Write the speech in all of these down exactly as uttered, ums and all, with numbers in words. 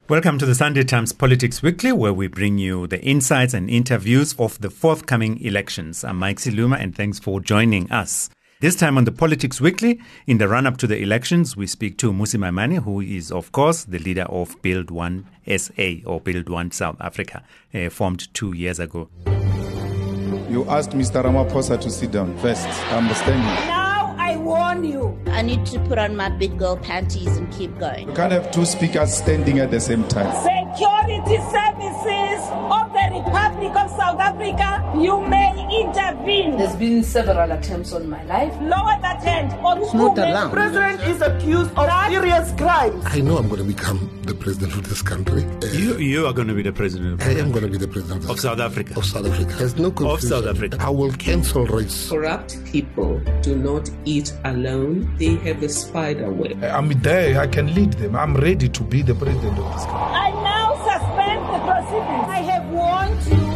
Welcome to the Sunday Times Politics Weekly, where we bring you the insights and interviews of the forthcoming elections. I'm Mike Siluma, and thanks for joining us. This time on the Politics Weekly, in the run-up to the elections, we speak to Mmusi Maimane, who is, of course, the leader of Build One S A, or Build One South Africa, uh, formed two years ago. You asked Mister Ramaphosa to sit down first. I'm standing. I warn you. I need to put on my big girl panties and keep going. You can't have two speakers standing at the same time. Security services of the Republic of South Africa, you may intervene. There's been several attempts on my life. Lower that hand on it's not allowed. The president is accused of serious crimes. I know I'm going to become the president of this country. Uh, you you are going to be the president. I am going to be the president of, of South Africa. Of South Africa. There's no confusion. Of South Africa. I will cancel race. Corrupt people do not eat alone. They have a spider web. I'm there. I can lead them. I'm ready to be the president of this country. I now suspend the proceedings. I have warned you.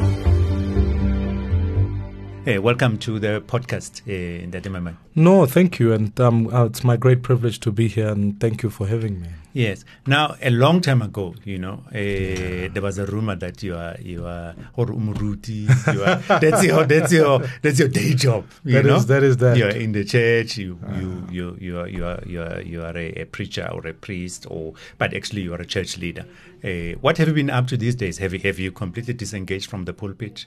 Hey, welcome to the podcast, uh, Ndate Maimane. No, thank you. And um, uh, it's my great privilege to be here, and thank you for having me. Yes. Now, a long time ago, you know, uh, there was a rumor that you are you are or umuruti. You are that's your that's your that's your day job. You that know? is that is that. You are in the church. You uh, you you you are you are you are, you are a, a preacher or a priest, or but actually you are a church leader. Uh, what have you been up to these days? Have you have you completely disengaged from the pulpit,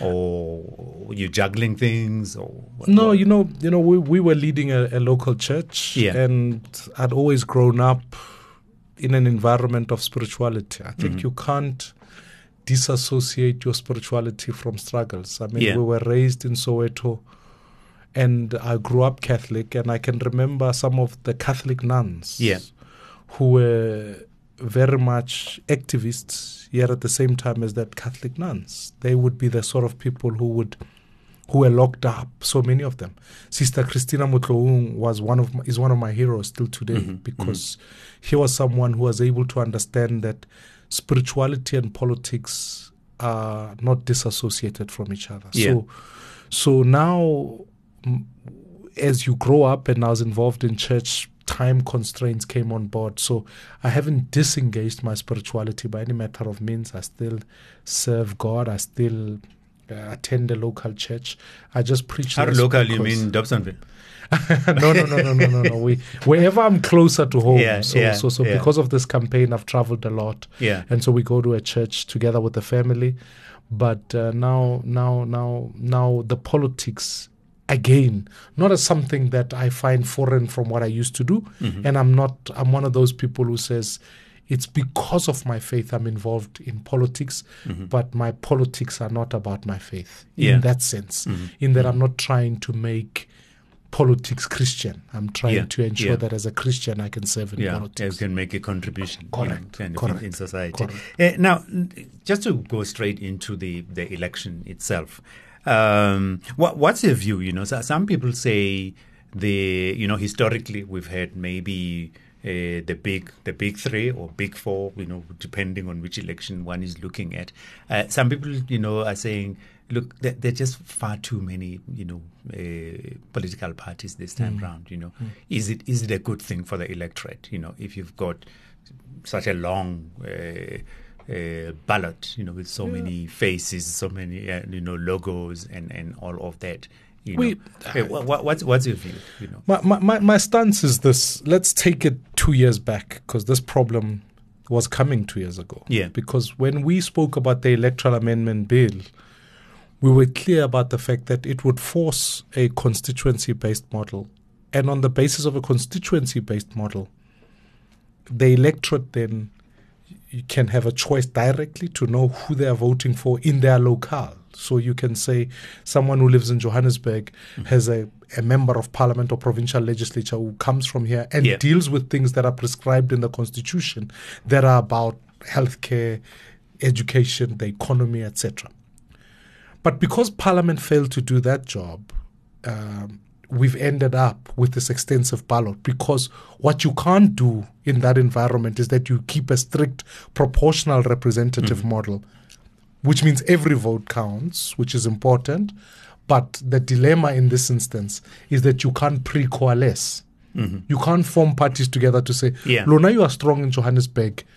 or you juggling things? Or what, no, what? you know, you know, we we were leading a, a local church, yeah. and I'd always grown up in an environment of spirituality. I think mm-hmm. you can't disassociate your spirituality from struggles. I mean, yeah. we were raised in Soweto, and I grew up Catholic, and I can remember some of the Catholic nuns yeah. who were very much activists, yet at the same time as that Catholic nuns. They would be the sort of people who would who were locked up, so many of them. Sister Christina Mutloung was one of my, is one of my heroes still today, mm-hmm. because mm-hmm. he was someone who was able to understand that spirituality and politics are not disassociated from each other. Yeah. So, so now, as you grow up, and I was involved in church, time constraints came on board. So I haven't disengaged my spirituality by any matter of means. I still serve God. I still uh, attend a local church. I just preach. How local? You mean Dobsonville? no, no, no, no, no, no, no. We wherever I'm closer to home. Yeah, so, yeah, so, so yeah. because of this campaign, I've traveled a lot. Yeah, and so we go to a church together with the family. But uh, now, now, now, now, the politics. Again, not as something that I find foreign from what I used to do. Mm-hmm. And I'm not, I'm one of those people who says it's because of my faith I'm involved in politics, mm-hmm. but my politics are not about my faith yeah. in that sense, mm-hmm. in that mm-hmm. I'm not trying to make politics Christian. I'm trying yeah. to ensure yeah. that as a Christian I can serve in yeah. politics. You can make a contribution Correct. You know, Correct. in society. Correct. Uh, now, just to go straight into the, the election itself, Um, what, what's your view? You know, so some people say the, you know, historically we've had maybe uh, the big, the big three or big four, you know, depending on which election one is looking at. Uh, some people, you know, are saying, look, there, there are just far too many, you know, uh, political parties this time mm. round. You know, mm. is it is it a good thing for the electorate? You know, if you've got such a long Uh, Uh, ballot, you know, with so yeah. many faces, so many, uh, you know, logos and, and all of that. You know, we, hey, what, what's what's your view? You know, my, my my my stance is this: let's take it two years back, because this problem was coming two years ago. Yeah. Because when we spoke about the electoral amendment bill, we were clear about the fact that it would force a constituency-based model, and on the basis of a constituency-based model, the electorate then. You can have a choice directly to know who they are voting for in their locale. So you can say someone who lives in Johannesburg mm-hmm. has a, a member of parliament or provincial legislature who comes from here and yeah. deals with things that are prescribed in the constitution that are about healthcare, education, the economy, et cetera. But because parliament failed to do that job, um, we've ended up with this extensive ballot, because what you can't do in that environment is that you keep a strict proportional representative mm-hmm. model, which means every vote counts, which is important. But the dilemma in this instance is that you can't pre-coalesce. Mm-hmm. You can't form parties together to say, yeah. Lona, you are strong in Johannesburg,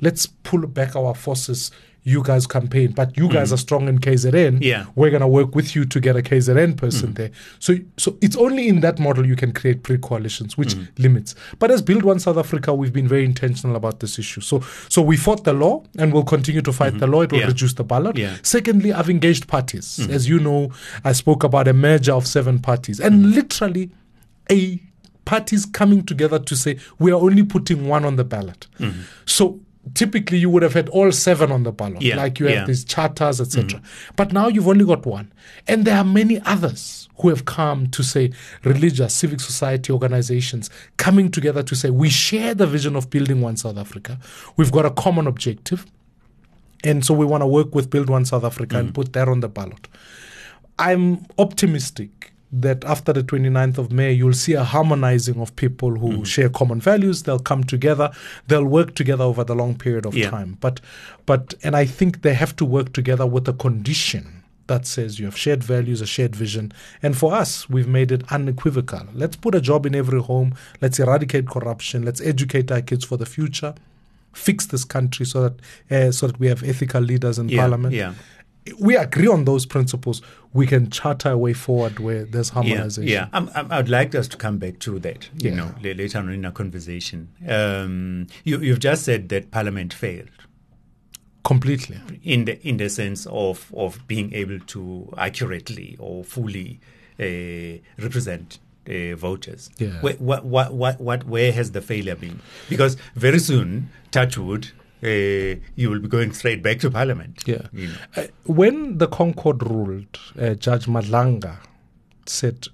let's pull back our forces. You guys campaign, but you guys Mm. are strong in K Z N. Yeah. We're going to work with you to get a K Z N person Mm. there. So, so it's only in that model you can create pre-coalitions, which Mm. limits. But as Build One South Africa, we've been very intentional about this issue. So, so we fought the law and we'll continue to fight Mm-hmm. the law. It will Yeah. reduce the ballot. Yeah. Secondly, I've engaged parties. Mm. As you know, I spoke about a merger of seven parties and Mm. literally a parties coming together to say we are only putting one on the ballot. Mhm. So typically you would have had all seven on the ballot, Yeah, like you have yeah. these charters, et cetera. But now you've only got one. And there are many others who have come to say, religious, civic society organizations coming together to say, we share the vision of building one South Africa. We've got a common objective. And so we want to work with Build One South Africa and put that on the ballot. I'm optimistic that after the twenty-ninth of May, you'll see a harmonizing of people who Mm-hmm. share common values. They'll come together. They'll work together over the long period of Yeah. time. But, but, and I think they have to work together with a condition that says you have shared values, a shared vision. And for us, we've made it unequivocal. Let's put a job in every home. Let's eradicate corruption. Let's educate our kids for the future. Fix this country so that uh, so that we have ethical leaders in Yeah, parliament. yeah. We agree on those principles. We can charter a way forward where there's harmonization. Yeah, yeah. I'm, I'm, I'd like us to come back to that, you Yeah. know, la- later on in our conversation. Um, you, you've just said that Parliament failed Completely. in the in the sense of of being able to accurately or fully uh, represent uh, voters. Yeah. Where, what, what, what, what, where has the failure been? Because very soon, touch wood, uh, you will be going straight back to Parliament. Yeah. You know. Uh, when the Concord ruled, uh, Judge Madlanga said,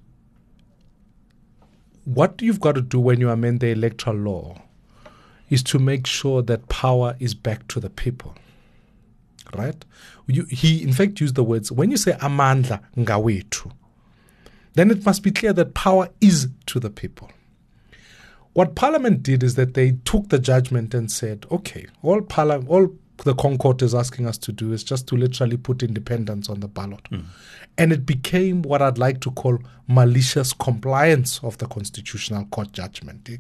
what you've got to do when you amend the electoral law is to make sure that power is back to the people. Right? You, he, in fact, used the words, when you say amandla ngawethu, then it must be clear that power is to the people. What Parliament did is that they took the judgment and said, okay, all Parliament, all the Concord is asking us to do is just to literally put independence on the ballot. Mm. And it became what I'd like to call malicious compliance of the Constitutional Court judgment.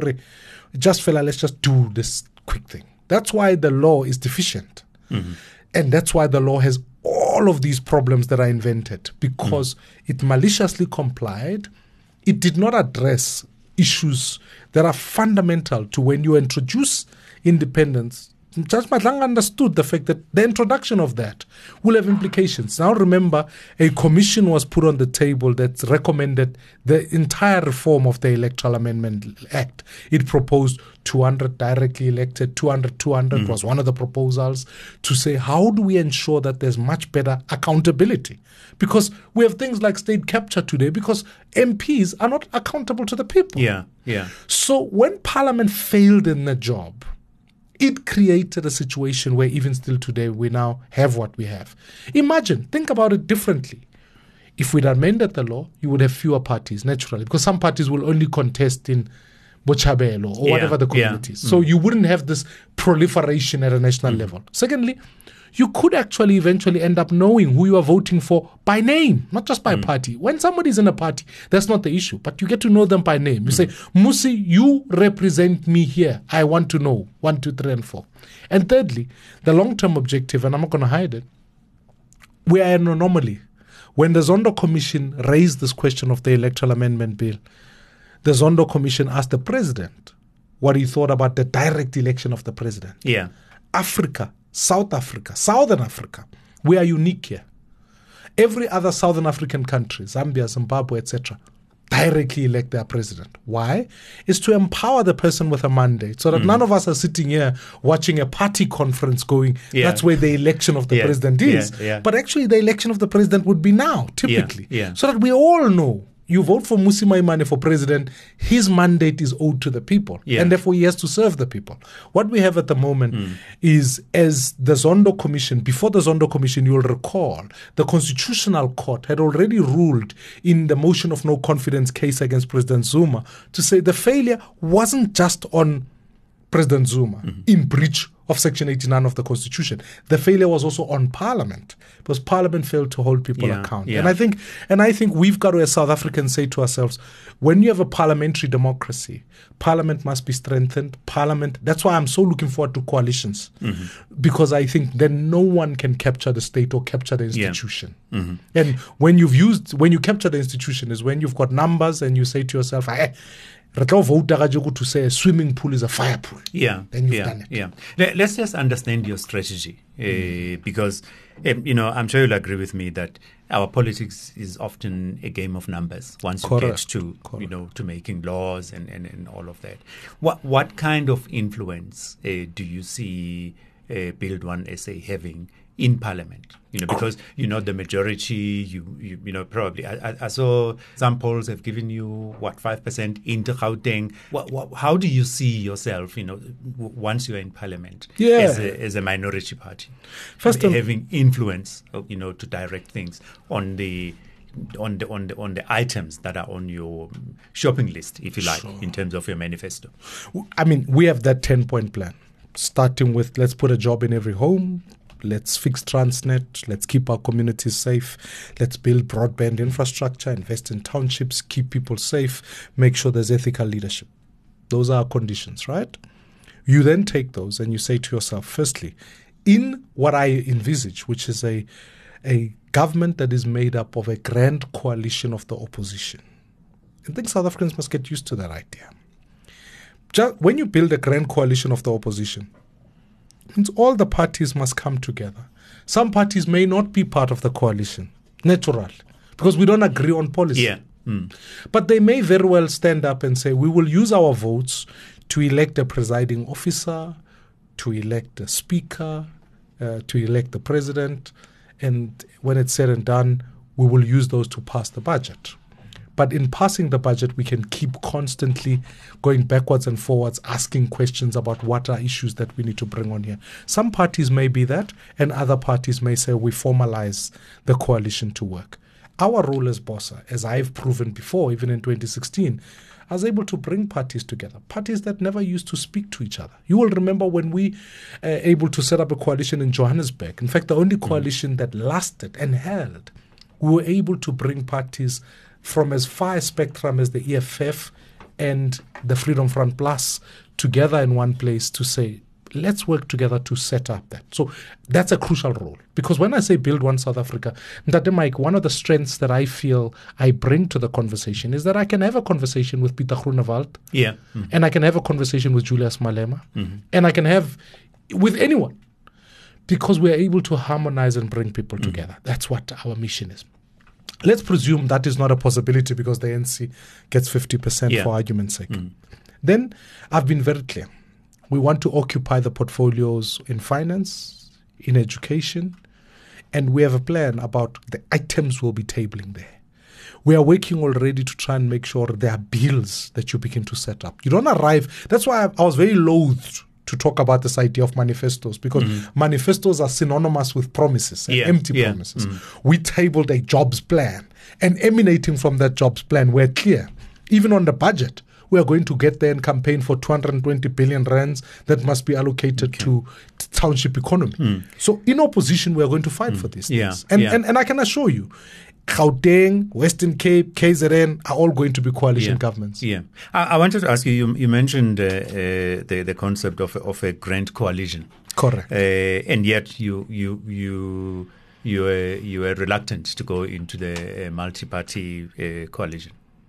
Just feel like, let's just do this quick thing. That's why the law is deficient. Mm-hmm. And that's why the law has all of these problems that are invented, because mm. it maliciously complied. It did not address issues that are fundamental to when you introduce independence. Judge Madlanga understood the fact that the introduction of that will have implications. Now remember, a commission was put on the table that recommended the entire reform of the Electoral Amendment Act. It proposed two hundred directly elected, two hundred, two hundred mm. was one of the proposals to say, how do we ensure that there's much better accountability? Because we have things like state capture today because M Ps are not accountable to the people. Yeah, yeah. So when Parliament failed in the job, it created a situation where even still today we now have what we have. Imagine, think about it differently. If we'd amended the law, you would have fewer parties, naturally, because some parties will only contest in Bochabelo or yeah, whatever the yeah. community is. So mm. you wouldn't have this proliferation at a national mm. level. Secondly, you could actually eventually end up knowing who you are voting for by name, not just by mm. party. When somebody's in a party, that's not the issue, but you get to know them by name. You mm. say, Musi, you represent me here. I want to know one, two, three, and four. And thirdly, the long-term objective, and I'm not going to hide it, we are an anomaly. When the Zondo Commission raised this question of the Electoral Amendment Bill, the Zondo Commission asked the president what he thought about the direct election of the president. Yeah. Africa, South Africa, Southern Africa, we are unique here. Every other Southern African country, Zambia, Zimbabwe, et cetera, directly elect their president. Why? It's to empower the person with a mandate so that mm. none of us are sitting here watching a party conference going, yeah. that's where the election of the yeah. president is. Yeah. Yeah. But actually the election of the president would be now, typically. Yeah. Yeah. So that we all know, you vote for Musi Maimane for president, his mandate is owed to the people. Yeah. And therefore he has to serve the people. What we have at the moment mm. is, as the Zondo Commission, before the Zondo Commission, you'll recall, the Constitutional Court had already ruled in the motion of no confidence case against President Zuma to say the failure wasn't just on President Zuma mm-hmm. in breach of Section eighty-nine of the Constitution. The failure was also on Parliament, because Parliament failed to hold people yeah, account. Yeah. And I think, and I think we've got to, as South Africans, say to ourselves, when you have a parliamentary democracy, Parliament must be strengthened. Parliament. That's why I'm so looking forward to coalitions, mm-hmm. because I think then no one can capture the state or capture the institution. Yeah. Mm-hmm. And when you've used, when you capture the institution, is when you've got numbers and you say to yourself, "Hey, to say a swimming pool is a fire pool." Yeah, then you've yeah, done it. Yeah. Let's just understand your strategy, mm. uh, because um, you know I'm sure you'll agree with me that our politics is often a game of numbers. Once Correct. you get to Correct. you know to making laws and, and, and all of that, what what kind of influence uh, do you see uh, Build One S A having in Parliament? You know, because you know the majority. You you, you know probably. I, I saw some polls have given you what five percent into Gauteng. What, what, how do you see yourself? You know, w- once you are in Parliament, yeah. as a as a minority party, first having influence, you know, to direct things on the. On the on the on the items that are on your shopping list, if you like, sure. in terms of your manifesto. I mean, we have that ten-point plan, starting with let's put a job in every home. Let's fix Transnet. Let's keep our communities safe. Let's build broadband infrastructure, invest in townships, keep people safe, make sure there's ethical leadership. Those are our conditions, right? You then take those and you say to yourself, firstly, in what I envisage, which is a, a government that is made up of a grand coalition of the opposition. I think South Africans must get used to that idea. Just when you build a grand coalition of the opposition, means all the parties must come together. Some parties may not be part of the coalition, natural, because we don't agree on policy. Yeah. Mm. But they may very well stand up and say, we will use our votes to elect a presiding officer, to elect a speaker, uh, to elect the president, and when it's said and done, we will use those to pass the budget. But in passing the budget, we can keep constantly going backwards and forwards, asking questions about what are issues that we need to bring on here. Some parties may be that, and other parties may say we formalize the coalition to work. Our role as BOSA, as I've proven before, even in twenty sixteen, I was able to bring parties together, parties that never used to speak to each other. You will remember when we were uh, able to set up a coalition in Johannesburg. In fact, the only coalition mm. that lasted and held, we were able to bring parties from as far a spectrum as the E F F and the Freedom Front Plus together in one place to say, let's work together to set up that. So that's a crucial role. Because when I say build one South Africa, Ndate Mike, one of the strengths that I feel I bring to the conversation is that I can have a conversation with Peter Groenewald. Yeah. Mm-hmm. And I can have a conversation with Julius Malema. Mm-hmm. And I can have with anyone. Because we're able to harmonize and bring people mm-hmm. together. That's what our mission is. Let's presume that is not a possibility because the N C gets fifty percent yeah. for argument's sake. Mm. Then I've been very clear. We want to occupy the portfolios in finance, in education, and we have a plan about the items we'll be tabling there. We are working already to try and make sure there are bills that you begin to set up. You don't arrive. That's why I, I was very loath to talk about this idea of manifestos, because mm-hmm. manifestos are synonymous with promises and yeah, empty yeah. promises. Mm-hmm. We tabled a jobs plan, and emanating from that jobs plan, we're clear. Even on the budget, we are going to get there and campaign for two hundred twenty billion rands that must be allocated okay. to, to township economy. Mm. So in opposition, we are going to fight mm. for these yeah, things. And, yeah. and, and I can assure you, Gauteng, Western Cape, K Z N are all going to be coalition yeah. governments. Yeah, I, I wanted to ask you. You, you mentioned uh, uh, the the concept of of a grand coalition. Correct. Uh, and yet you you you you were you were reluctant to go into the uh, multi-party uh, coalition.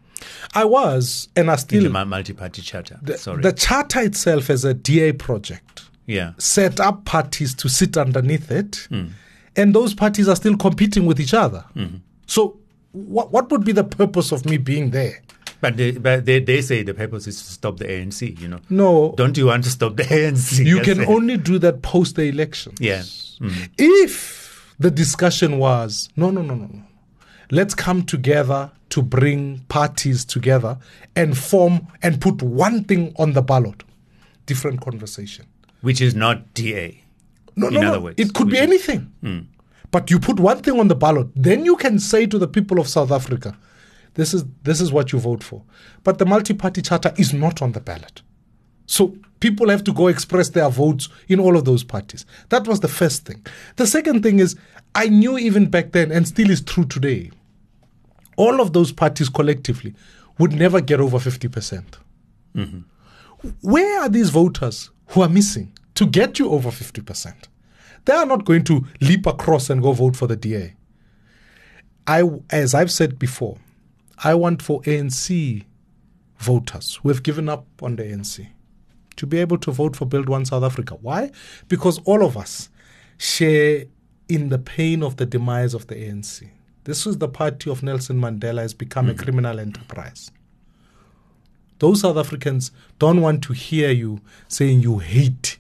I was, and I still in the multi-party charter. The, Sorry, the charter itself as a D A project. Yeah, set up parties to sit underneath it, mm. and those parties are still competing with each other. Mm-hmm. So what what would be the purpose of me being there? But they, but they, they say the purpose is to stop the A N C, you know. No. Don't you want to stop the A N C? You can only do that post the elections. Yeah. Mm. If the discussion was, no, no, no, no, no. Let's come together to bring parties together and form and put one thing on the ballot. Different conversation. Which is not D A. No, in no, other no. words. It could be is, anything. Mm. But you put one thing on the ballot, then you can say to the people of South Africa, this is this is what you vote for. But the multi-party charter is not on the ballot. So people have to go express their votes in all of those parties. That was the first thing. The second thing is, I knew even back then, and still is true today, all of those parties collectively would never get over fifty percent. Mm-hmm. Where are these voters who are missing to get you over fifty percent? They are not going to leap across and go vote for the D A. I, as I've said before, I want for A N C voters who have given up on the A N C to be able to vote for Build One South Africa. Why? Because all of us share in the pain of the demise of the A N C. This is the party of Nelson Mandela has become mm-hmm. a criminal enterprise. Those South Africans don't want to hear you saying you hate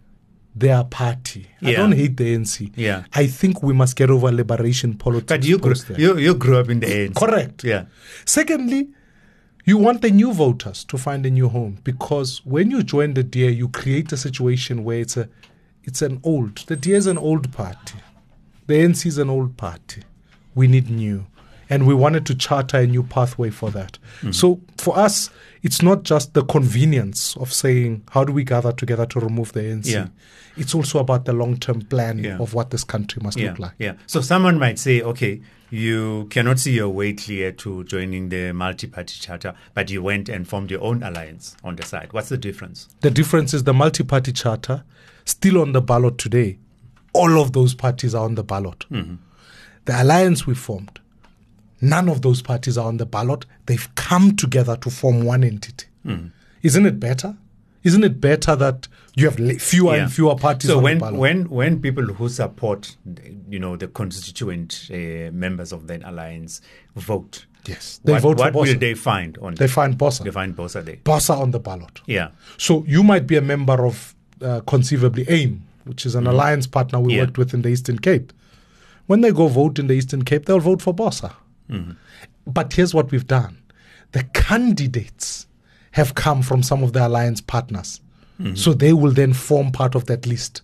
their party. Yeah. I don't hate the A N C. Yeah. I think we must get over liberation politics. But you grew, you, you grew up in the A N C. Correct. Yeah. Secondly, you want the new voters to find a new home, because when you join the D A, you create a situation where it's a, it's an old, the D A is an old party. The A N C is an old party. We need new. And we wanted to charter a new pathway for that. Mm-hmm. So for us, it's not just the convenience of saying, how do we gather together to remove the A N C? Yeah. It's also about the long-term plan yeah. of what this country must yeah. look like. Yeah. So someone might say, okay, you cannot see your way clear to joining the multi-party charter, but you went and formed your own alliance on the side. What's the difference? The difference is the multi-party charter, still on the ballot today. All of those parties are on the ballot. Mm-hmm. The alliance we formed, none of those parties are on the ballot. They've come together to form one entity. Mm. Isn't it better? Isn't it better that you have fewer yeah. and fewer parties so on when, the ballot? when when people who support, you know, the constituent uh, members of that alliance vote, yes, they what, vote what for will Bossa. they find on? They find Bossa. They find Bossa there. Bossa on the ballot. Yeah. So you might be a member of uh, conceivably AIM, which is an mm. alliance partner we yeah. worked with in the Eastern Cape. When they go vote in the Eastern Cape, they'll vote for Bossa. Mm-hmm. But here's what we've done. The candidates have come from some of the alliance partners. Mm-hmm. So they will then form part of that list.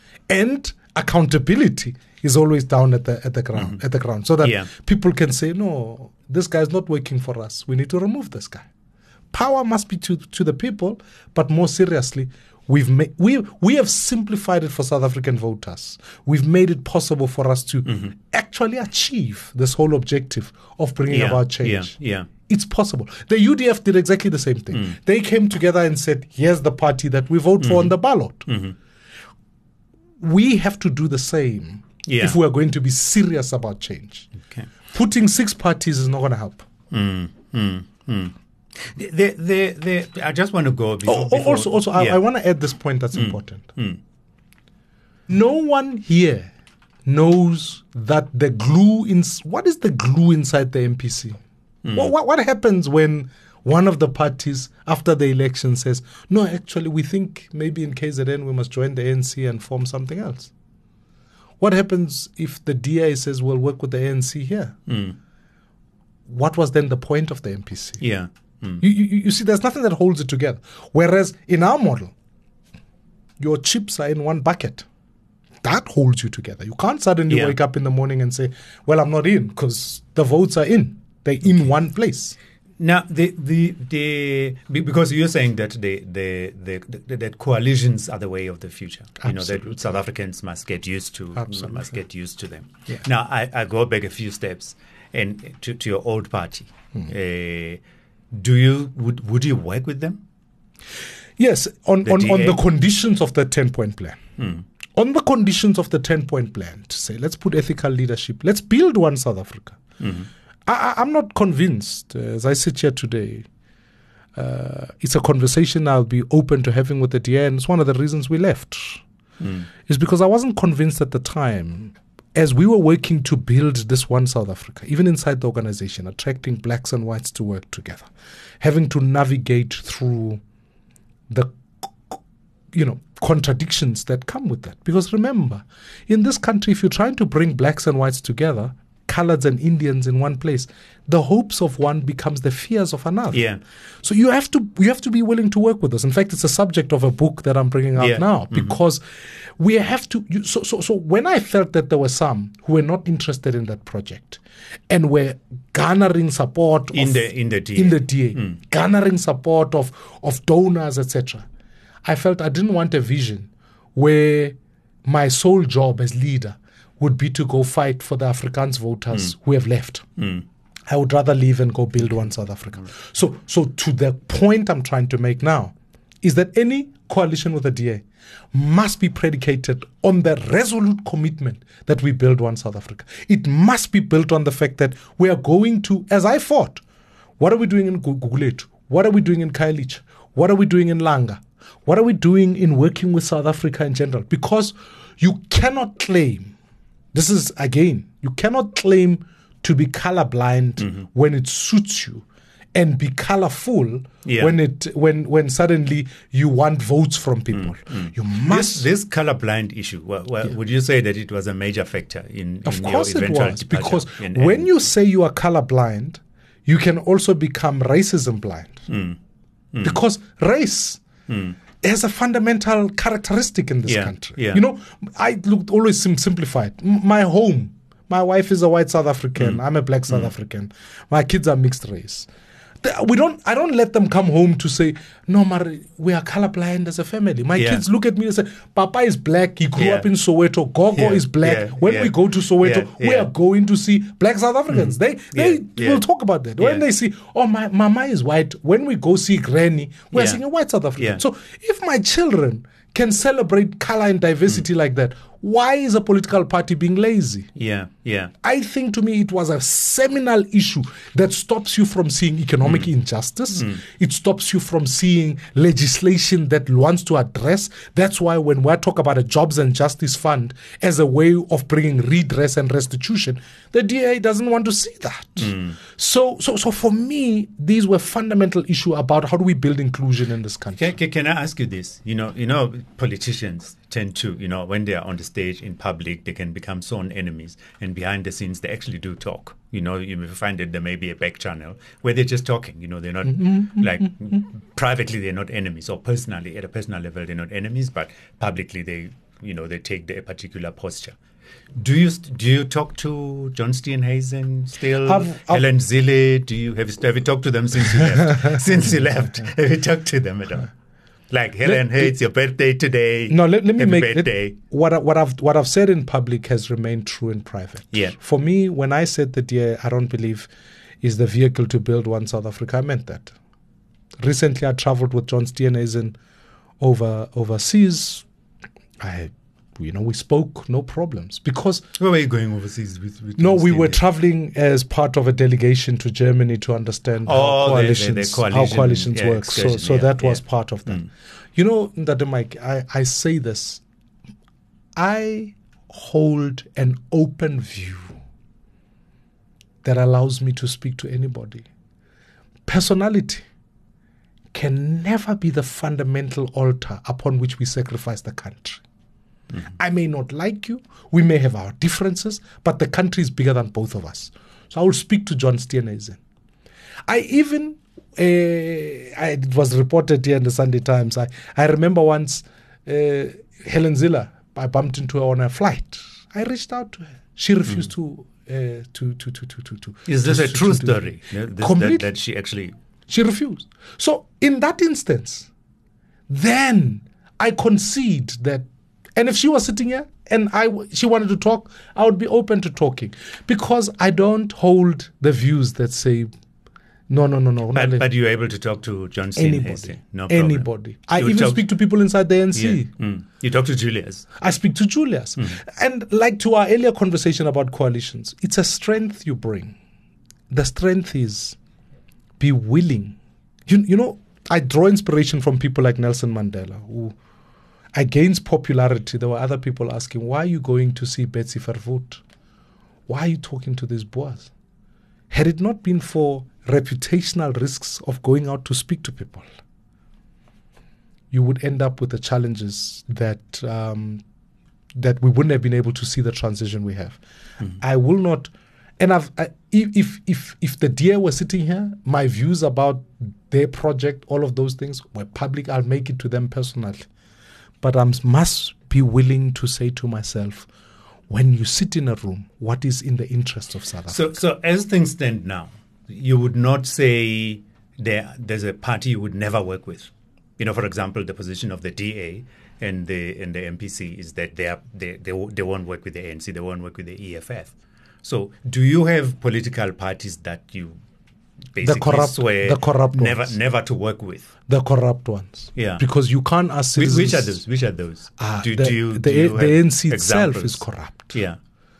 And accountability is always down at the at the ground mm-hmm. at the ground. So that yeah. people can say, no, this guy's not working for us. We need to remove this guy. Power must be to, to the people, but more seriously, We've made, we we have simplified it for South African voters. We've made it possible for us to mm-hmm. actually achieve this whole objective of bringing yeah, about change. Yeah, yeah. It's possible. The U D F did exactly the same thing. Mm. They came together and said, here's the party that we vote mm-hmm. for on the ballot. Mm-hmm. We have to do the same yeah. if we are going to be serious about change. Okay. Putting six parties is not going to help. Mm, mm, mm. The, the, the, I just want to go before, oh, before also, also, yeah. I, I want to add this point that's mm. important. Mm. No one here knows that the glue in what is the glue inside the M P C. Mm. What, what what happens when one of the parties after the election says, "No, actually, we think maybe in K Z N we must join the A N C and form something else." What happens if the D A says, "We'll work with the A N C here"? Mm. What was then the point of the M P C? Yeah. Mm. You, you, you see, there's nothing that holds it together. Whereas in our model, your chips are in one bucket. That holds you together. You can't suddenly yeah. wake up in the morning and say, well, I'm not in, because the votes are in. They're in okay. one place. Now, the, the, the, because you're saying that the, the, the, the, that coalitions are the way of the future. You Absolutely. know, that South Africans must get used to, Absolutely. must get used to them. Yeah. Now, I, I go back a few steps and to, to your old party. Mm. Uh, Do you would would you work with them? Yes, on, on, on the conditions of the ten-point plan. Hmm. On the conditions of the ten-point plan, to say, let's put ethical leadership, let's build one South Africa. Mm-hmm. I, I'm not convinced, uh, as I sit here today, uh, it's a conversation I'll be open to having with the D A, and it's one of the reasons we left. Mm. It's because I wasn't convinced at the time, as we were working to build this one South Africa, even inside the organization, attracting blacks and whites to work together, having to navigate through the, you know, contradictions that come with that. Because remember, in this country, if you're trying to bring blacks and whites together, coloreds and Indians in one place, the hopes of one becomes the fears of another. Yeah. So you have to you have to be willing to work with us. In fact, it's a subject of a book that I'm bringing out yeah. now, because mm-hmm. we have to. You, so so so when I felt that there were some who were not interested in that project and were garnering support in of, the in the D A, in the D A, mm. garnering support of of donors, et cetera. I felt I didn't want a vision where my sole job as leader would be to go fight for the Afrikaans voters mm. who have left. Mm. I would rather leave and go build one South Africa. Mm. So, so to the point I'm trying to make now is that any coalition with the D A must be predicated on the resolute commitment that we build one South Africa. It must be built on the fact that we are going to, as I fought, what are we doing in Gugulethu? What are we doing in Khayelitsha? What are we doing in Langa? What are we doing in working with South Africa in general? Because you cannot claim, this is again, you cannot claim to be colorblind mm-hmm. when it suits you and be colorful yeah. when it when when suddenly you want votes from people. Mm-hmm. You must. This, this colorblind issue, well, well, yeah. would you say that it was a major factor in, of in course your it eventual was, departure? because in, when in, you say you are colorblind, you can also become racism blind. Mm. Mm. Because race mm. has a fundamental characteristic in this yeah. country. Yeah. You know, I look always sim- simplified. M- my home, my wife is a white South African. Mm. I'm a black South mm. African. My kids are mixed race. We don't. I don't let them come home to say, no, Mari, we are colorblind as a family. My yeah. kids look at me and say, Papa is black. He grew yeah. up in Soweto. Gogo yeah. is black. Yeah. When yeah. we go to Soweto, yeah. Yeah. we are going to see black South Africans. Mm. They they yeah. Yeah. will talk about that. Yeah. When they see, oh, my mama is white. When we go see Granny, we are yeah. seeing a white South African. Yeah. So if my children can celebrate color and diversity mm. like that, why is a political party being lazy? Yeah, yeah. I think to me it was a seminal issue that stops you from seeing economic mm. injustice. Mm. It stops you from seeing legislation that wants to address. That's why when we talk about a Jobs and Justice Fund as a way of bringing redress and restitution, the D A doesn't want to see that. Mm. So, so, so for me, these were fundamental issues about how do we build inclusion in this country. Can, can I ask you this? You know, you know, politicians tend to, you know, when they are on the stage in public, they can become sworn enemies. And behind the scenes, they actually do talk. You know, you may find that there may be a back channel where they're just talking. You know, they're not mm-hmm, like mm-hmm. privately, they're not enemies, or personally, at a personal level, they're not enemies, but publicly, they, you know, they take the, a particular posture. Do you do you talk to John Steenhuisen still? I've, I've, Helen Zille? Do you have you, have you talked to them since you left? since you left, have you talked to them at all? Like, Helen, hey, it's your birthday today. No, let, let me Happy make birthday. Let, what I, what I've what I've said in public has remained true in private. Yeah. For me, when I said that, yeah, I don't believe is the vehicle to build one South Africa, I meant that. Recently, I traveled with John Steenhuisen over overseas. I, you know, we spoke, no problems, because. Where were you going overseas with? with no, John we were Steenhuisen? traveling as part of a delegation to Germany to understand Oh, how the- the- coalitions the coalition, how coalitions yeah, work. So, excursion, so yeah, that was yeah. part of that. Mm. You know, Ndade Mike, I, I say this. I hold an open view that allows me to speak to anybody. Personality can never be the fundamental altar upon which we sacrifice the country. Mm-hmm. I may not like you, we may have our differences, but the country is bigger than both of us. So I will speak to John Steenhuisen. I even, uh, I, it was reported here in the Sunday Times, I, I remember once uh, Helen Zille, I bumped into her on a flight. I reached out to her. She refused mm. to, uh, to, to, to, to, to, to. Is this to, a to, true to story? Yeah, this, Completely. that, that she actually... She refused. So in that instance, then I concede that, and if she was sitting here and I, she wanted to talk, I would be open to talking, because I don't hold the views that say, no, no, no, no. But, no but you're able to talk to John anybody, Steenhuisen? No problem. anybody. I You even talk- speak to people inside the N C. Yeah. Mm. You talk to Julius. I speak to Julius. Mm. And like to our earlier conversation about coalitions, it's a strength you bring. The strength is be willing. You, you know, I draw inspiration from people like Nelson Mandela, who against popularity, there were other people asking, why are you going to see Betsy Verwoerd? Why are you talking to these boys? Had it not been for reputational risks of going out to speak to people, you would end up with the challenges that um, that we wouldn't have been able to see the transition we have. Mm-hmm. I will not, and I've I, if if if the D A were sitting here, my views about their project, all of those things were public. I'll make it to them personally, but I must be willing to say to myself, when you sit in a room, what is in the interest of South Africa? So, so as things stand now, you would not say there there's a party you would never work with. you know, for example, the position of the D A and the and the M P C is that they are they they, they won't work with the A N C, they won't work with the E F F. So, do you have political parties that you basically the corrupt, swear the corrupt never ones. never to work with? The corrupt ones. Yeah. Because you can't ask citizens. Which are those? Which are those? Uh, do, the, do you, the, do you the A N C itself examples? is corrupt. Yeah.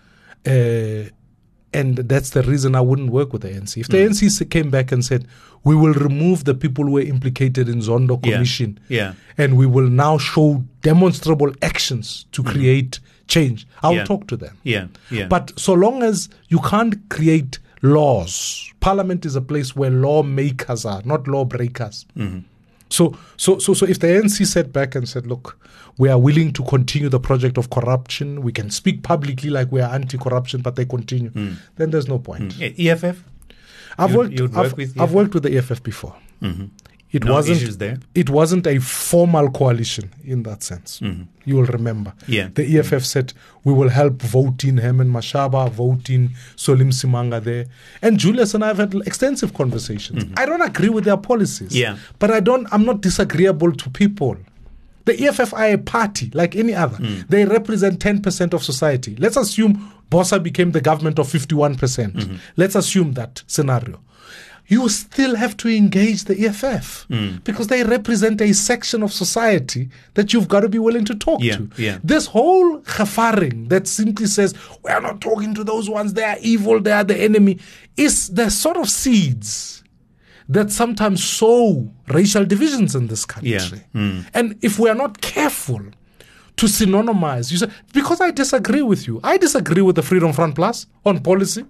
Uh, and that's the reason I wouldn't work with the A N C. If the Mm. A N C came back and said, we will remove the people who were implicated in Zondo Yeah. Commission, Yeah. and we will now show demonstrable actions to Mm. create change, I'll Yeah. talk to them. Yeah. Yeah. But so long as you can't create laws, Parliament is a place where lawmakers are, not lawbreakers. Mm-hmm. So, so, so, so if the A N C sat back and said, look, we are willing to continue the project of corruption, we can speak publicly like we are anti-corruption, but they continue, Mm. then there's no point. Mm. E F F? I've You'd- worked, you'd work I've, with I've E F F? worked with the E F F before. Mm-hmm. It No wasn't. issues there? It wasn't a formal coalition in that sense. Mm-hmm. You will remember. Yeah. The E F F said we will help vote in Herman Mashaba, vote in Solim Simanga there, and Julius and I have had extensive conversations. Mm-hmm. I don't agree with their policies. Yeah. But I don't. I'm not disagreeable to people. The E F F are a party like any other. Mm. They represent ten percent of society. Let's assume Bossa became the government of fifty-one percent. Mm-hmm. Let's assume that scenario. You still have to engage the E F F Mm. because they represent a section of society that you've got to be willing to talk Yeah, to. yeah. This whole khafaring that simply says, we are not talking to those ones, they are evil, they are the enemy, is the sort of seeds that sometimes sow racial divisions in this country. Yeah. Mm. And if we are not careful to synonymize, you say, because I disagree with you, I disagree with the Freedom Front Plus on policy,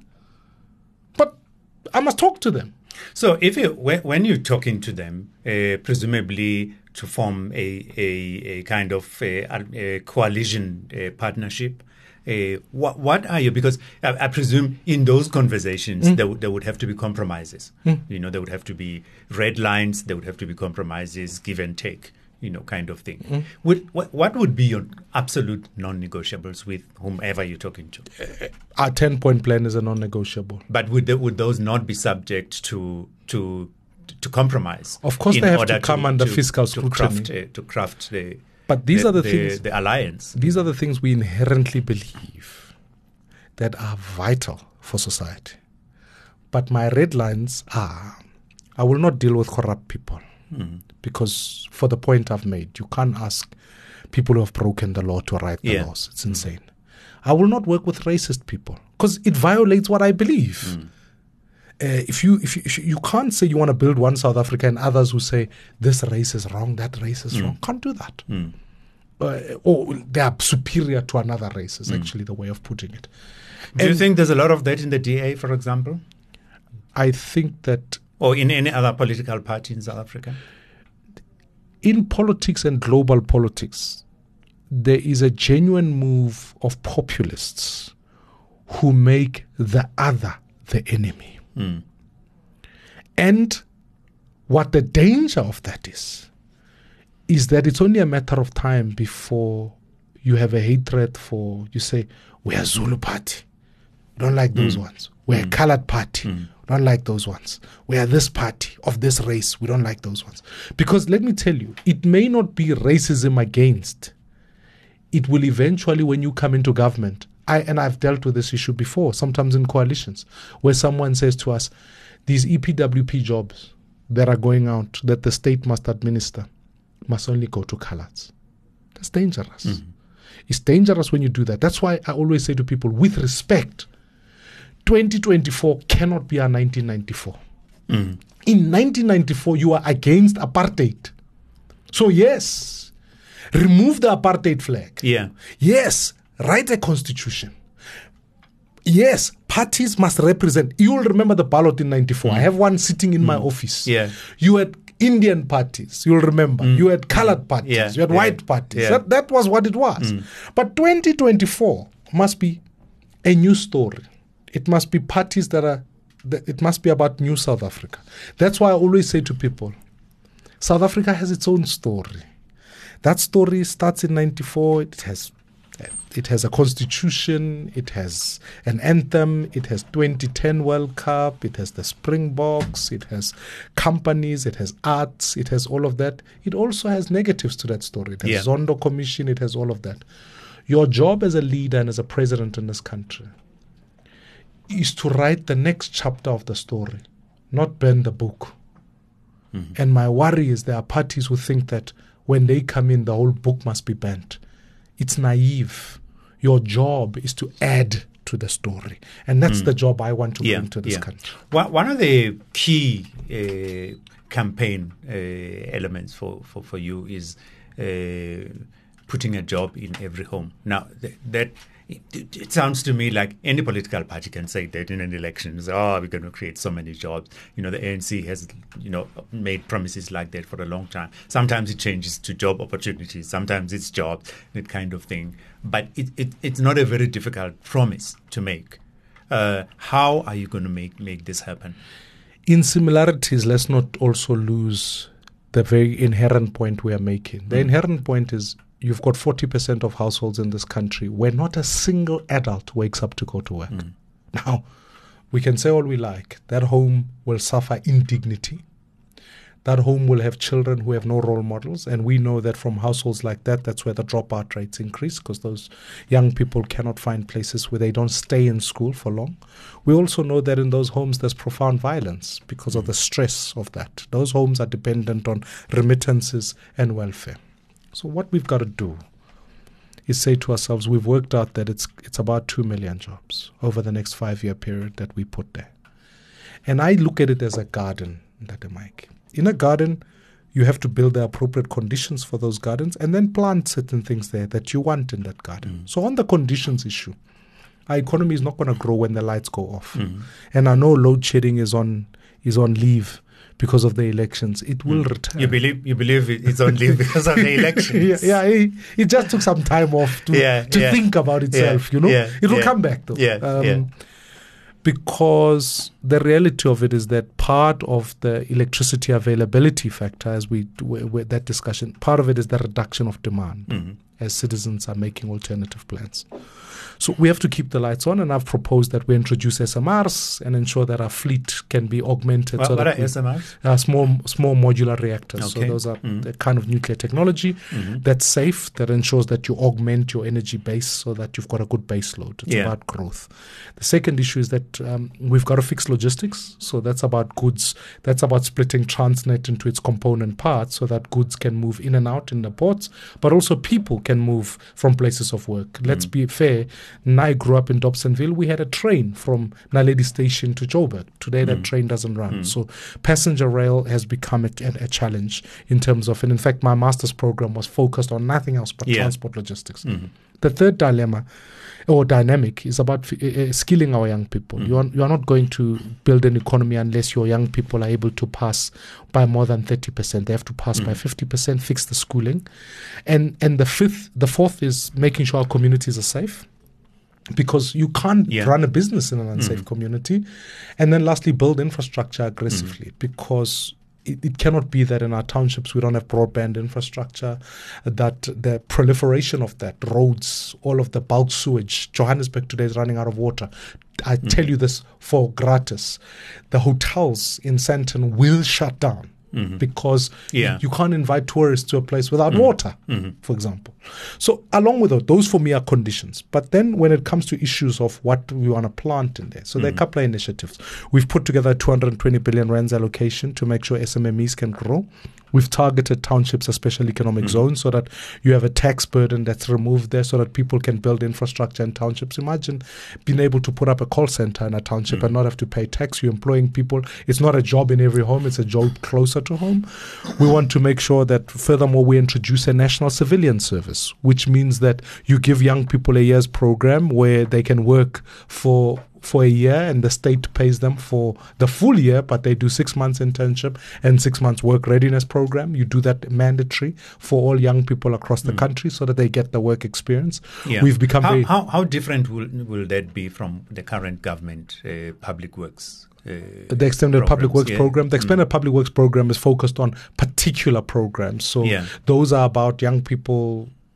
but I must talk to them. So, if you when, when you're talking to them, uh, presumably to form a a, a kind of a, a coalition uh, partnership, uh, what what are you? Because I, I presume in those conversations Mm. there, w- there would have to be compromises. Mm. You know, there would have to be red lines. There would have to be compromises, give and take. You know, kind of thing. Mm. Would, what what would be your absolute non-negotiables with whomever you're talking to? Our ten-point plan is a non-negotiable. But would the, would those not be subject to to to compromise? Of course in they have order to come under fiscal to scrutiny. craft, uh, to craft the. But these the, are the the, things- the alliance. These are the things we inherently believe that are vital for society. But my red lines are, I will not deal with corrupt people. Mhm. Because for the point I've made, you can't ask people who have broken the law to write the Yeah. laws. It's insane. I will not work with racist people because it violates what I believe. Mm. Uh, if you if you, if you you can't say you want to build one South Africa and others who say this race is wrong, that race is Mm. wrong, can't do that. Mm. Uh, or they are superior to another race is Mm. actually the way of putting it. Do you And think there's a lot of that in the D A, for example, I think that or in any other political party in South Africa? in politics and global politics, there is a genuine move of populists who make the other the enemy. Mm. And what the danger of that is, is that it's only a matter of time before you have a hatred for, you say, we are Zulu party. We don't like those Mm. ones. We're a Mm. colored party. Mm. We don't like those ones. We are this party of this race. We don't like those ones. Because let me tell you, it may not be racism against. It will eventually, when you come into government, I and I've dealt with this issue before, sometimes in coalitions, where someone says to us, these E P W P jobs that are going out, that the state must administer, must only go to coloreds. That's dangerous. Mm-hmm. It's dangerous when you do that. That's why I always say to people, with respect, twenty twenty-four cannot be a nineteen ninety-four. Mm. In nineteen ninety-four, you are against apartheid. So yes, remove the apartheid flag. Yeah. Yes, write a constitution. Yes, parties must represent. You will remember the ballot in ninety-four. Mm. I have one sitting in mm. my office. Yeah. You had Indian parties, you'll remember. Mm. You had colored parties, Yeah. you had Yeah. white parties. Yeah. That, that was what it was. Mm. But twenty twenty-four must be a new story. It must be parties that are, that it must be about new South Africa. That's why I always say to people, South Africa has its own story. That story starts in ninety-four. It has It has a constitution, it has an anthem, it has twenty ten World Cup, it has the Springboks, it has companies, it has arts, it has all of that. It also has negatives to that story. It has Yeah. Zondo Commission, it has all of that. Your job as a leader and as a president in this country is to write the next chapter of the story, not burn the book. Mm-hmm. And my worry is there are parties who think that when they come in, the whole book must be burnt. It's naive. Your job is to add to the story. And that's mm. the job I want to yeah, bring to this yeah. country. One one of the key uh, campaign uh, elements for, for, for you is uh, putting a job in every home. Now, th- that it, it sounds to me like any political party can say that in an election. Say, oh, we're going to create so many jobs. You know, the A N C has, you know, made promises like that for a long time. Sometimes it changes to job opportunities. Sometimes it's jobs, that kind of thing. But it, it, it's not a very difficult promise to make. Uh, how are you going to make, make this happen? In similarities, let's not also lose the very inherent point we are making. The mm. inherent point is you've got forty percent of households in this country where not a single adult wakes up to go to work. Mm. Now, we can say all we like. That home will suffer indignity. That home will have children who have no role models. And we know that from households like that, that's where the dropout rates increase because those young people cannot find places where they don't stay in school for long. We also know that in those homes, there's profound violence because of the stress of that. Those homes are dependent on remittances and welfare. So what we've got to do is say to ourselves, we've worked out that it's it's about two million jobs over the next five-year period that we put there. And I look at it as a garden, Ndate Mike. In a garden, you have to build the appropriate conditions for those gardens and then plant certain things there that you want in that garden. Mm. So on the conditions issue, our economy is not going to grow when the lights go off. Mm. And I know load shedding is on is on leave because of the elections. It will mm. return. You believe you believe it's on leave because of the elections? yeah, yeah it, it just took some time off to, yeah, to yeah. think about itself, yeah, you know? Yeah, it will yeah. come back though. Yeah, um, yeah. Because the reality of it is that part of the electricity availability factor, as we with that discussion, part of it is the reduction of demand mm-hmm. as citizens are making alternative plans. So we have to keep the lights on, and I've proposed that we introduce S M Rs and ensure that our fleet can be augmented. What, so what that are S M Rs? Uh, small, small modular reactors. Okay. So those are mm-hmm. the kind of nuclear technology mm-hmm. that's safe, that ensures that you augment your energy base so that you've got a good base load. It's yeah. about growth. The second issue is that um, we've got to fix logistics. So that's about goods. That's about splitting Transnet into its component parts so that goods can move in and out in the ports, but also people can move from places of work. Mm-hmm. Let's be fair. When I grew up in Dobsonville, we had a train from Naledi Station to Joburg. Today, mm. that train doesn't run. Mm. So passenger rail has become a, a, a challenge in terms of, and in fact, my master's program was focused on nothing else but yeah. transport logistics. Mm-hmm. The third dilemma or dynamic is about f- uh, skilling our young people. Mm. You are, you are not going to build an economy unless your young people are able to pass by more than thirty percent. They have to pass mm. by fifty percent, fix the schooling. And, and the fifth, the fourth is making sure our communities are safe. Because you can't yeah. run a business in an unsafe mm. community. And then lastly, build infrastructure aggressively mm. because it, it cannot be that in our townships we don't have broadband infrastructure, that the proliferation of that, roads, all of the bulk sewage. Johannesburg today is running out of water. I mm. tell you this for gratis. The hotels in Sandton will shut down. Mm-hmm. Because yeah. you can't invite tourists to a place without mm-hmm. water, mm-hmm. for example. So along with those, those for me are conditions. But then when it comes to issues of what we want to plant in there, so mm-hmm. there are a couple of initiatives. We've put together a two hundred twenty billion rands allocation to make sure S M M Es can grow. We've targeted townships as special economic mm-hmm. zones so that you have a tax burden that's removed there so that people can build infrastructure in townships. Imagine being able to put up a call center in a township mm-hmm. and not have to pay tax. You're employing people. It's not a job in every home. It's a job closer to home. We want to make sure that, furthermore, we introduce a national civilian service, which means that you give young people a year's program where they can work for for a year and the state pays them for the full year, but they do six months internship and six months work readiness program. You do that mandatory for all young people across the mm. country so that they get the work experience. Yeah. We've become how, very... How, how different will, will that be from the current government uh, public works? Uh, the extended programs, public works yeah. program. The extended mm. public works program is focused on particular programs. So yeah. those are about young people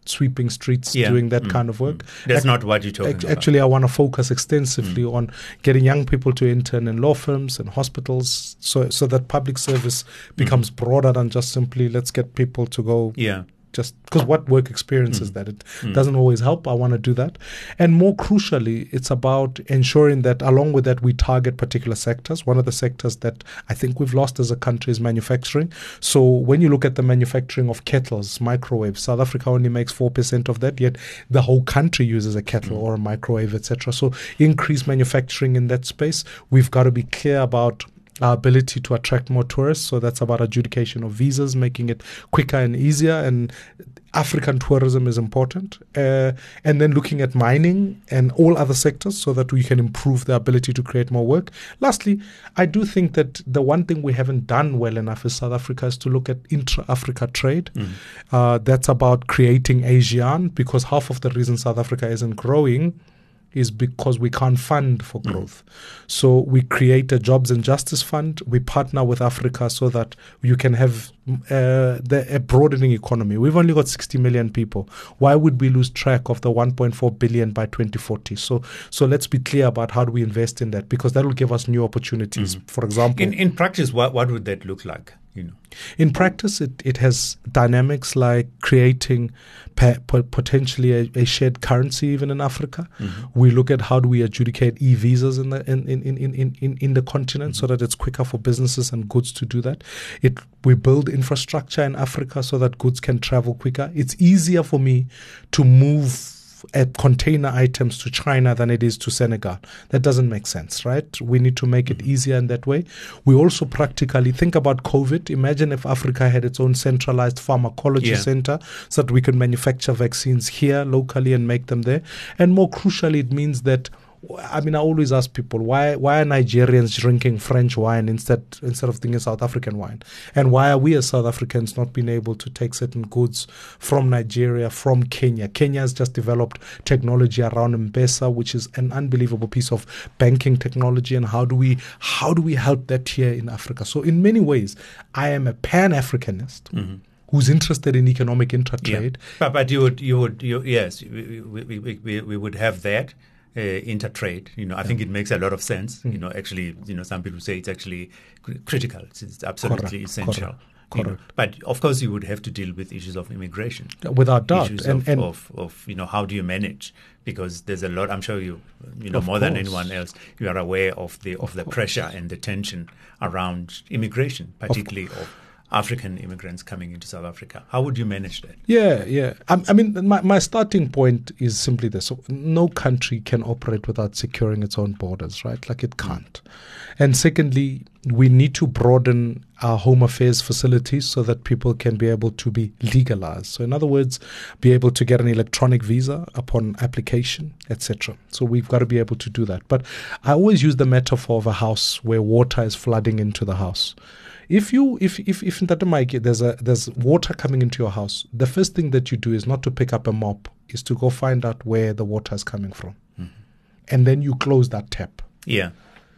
sweeping streets, Yeah. doing that Mm. kind of work. Mm. That's Ac- not what you're talking ac- about. Actually, I want to focus extensively Mm. on getting young people to intern in law firms and hospitals, so so that public service becomes broader than just simply let's get people to go. Yeah. Just because what work experience is Mm. that it Mm. doesn't always help. I want to do that. And more crucially, it's about ensuring that along with that, we target particular sectors. One of the sectors that I think we've lost as a country is manufacturing. So when you look at the manufacturing of kettles, microwaves, South Africa only makes four percent of that, yet the whole country uses a kettle Mm. or a microwave, et cetera. So increase manufacturing in that space. We've got to be clear about our ability to attract more tourists. So that's about adjudication of visas, making it quicker and easier. And African tourism is important. Uh, and then looking at mining and all other sectors so that we can improve the ability to create more work. Lastly, I do think that the one thing we haven't done well enough in South Africa is to look at intra-Africa trade. Mm. Uh, that's about creating ASEAN, because half of the reason South Africa isn't growing is because we can't fund for growth. Mm. So we create a jobs and justice fund. We partner with Africa so that you can have uh, the, a broadening economy. We've only got sixty million people. Why would we lose track of the one point four billion by twenty forty? So so let's be clear about how do we invest in that, because that will give us new opportunities. Mm. For example, in, in practice, what, what would that look like? You know, in practice, it, it has dynamics like creating pe- potentially a, a shared currency even in Africa. Mm-hmm. We look at how do we adjudicate e-visas in the in in, in, in, in, in the continent mm-hmm. so that it's quicker for businesses and goods to do that. It we build infrastructure in Africa so that goods can travel quicker. It's easier for me to move at container items to China than it is to Senegal. That doesn't make sense, right? We need to make it easier in that way. We also practically think about COVID. Imagine if Africa had its own centralized pharmacology yeah. center so that we could manufacture vaccines here locally and make them there. And more crucially, it means that I mean, I always ask people, why why are Nigerians drinking French wine instead instead of drinking South African wine? And why are we as South Africans not being able to take certain goods from Nigeria, from Kenya? Kenya has just developed technology around M-Pesa, which is an unbelievable piece of banking technology. And how do we how do we help that here in Africa? So in many ways, I am a Pan-Africanist. Mm-hmm. Who's interested in economic intertrade. Yeah. But, but you would, you would, you, yes, we, we, we, we, we would have that. Uh, intertrade, you know, I yeah. think it makes a lot of sense. Mm. You know, actually, you know, some people say it's actually cr- critical. It's, it's absolutely Correct. essential. Correct. Correct. You know. But of course, you would have to deal with issues of immigration, without doubt, issues and, of, and of, of you know, how do you manage? Because there's a lot. I'm sure you, you know, of more course. than anyone else, you are aware of the of, of the course. pressure and the tension around immigration, particularly of, of African immigrants coming into South Africa. How would you manage that? Yeah, yeah. I, I mean, my, my starting point is simply this. So no country can operate without securing its own borders, right? Like it can't. And secondly, we need to broaden our home affairs facilities so that people can be able to be legalized. So in other words, be able to get an electronic visa upon application, et cetera. So we've got to be able to do that. But I always use the metaphor of a house where water is flooding into the house. If you, if if if in Mike, there's a there's water coming into your house, the first thing that you do is not to pick up a mop, is to go find out where the water is coming from, mm-hmm. and then you close that tap. Yeah.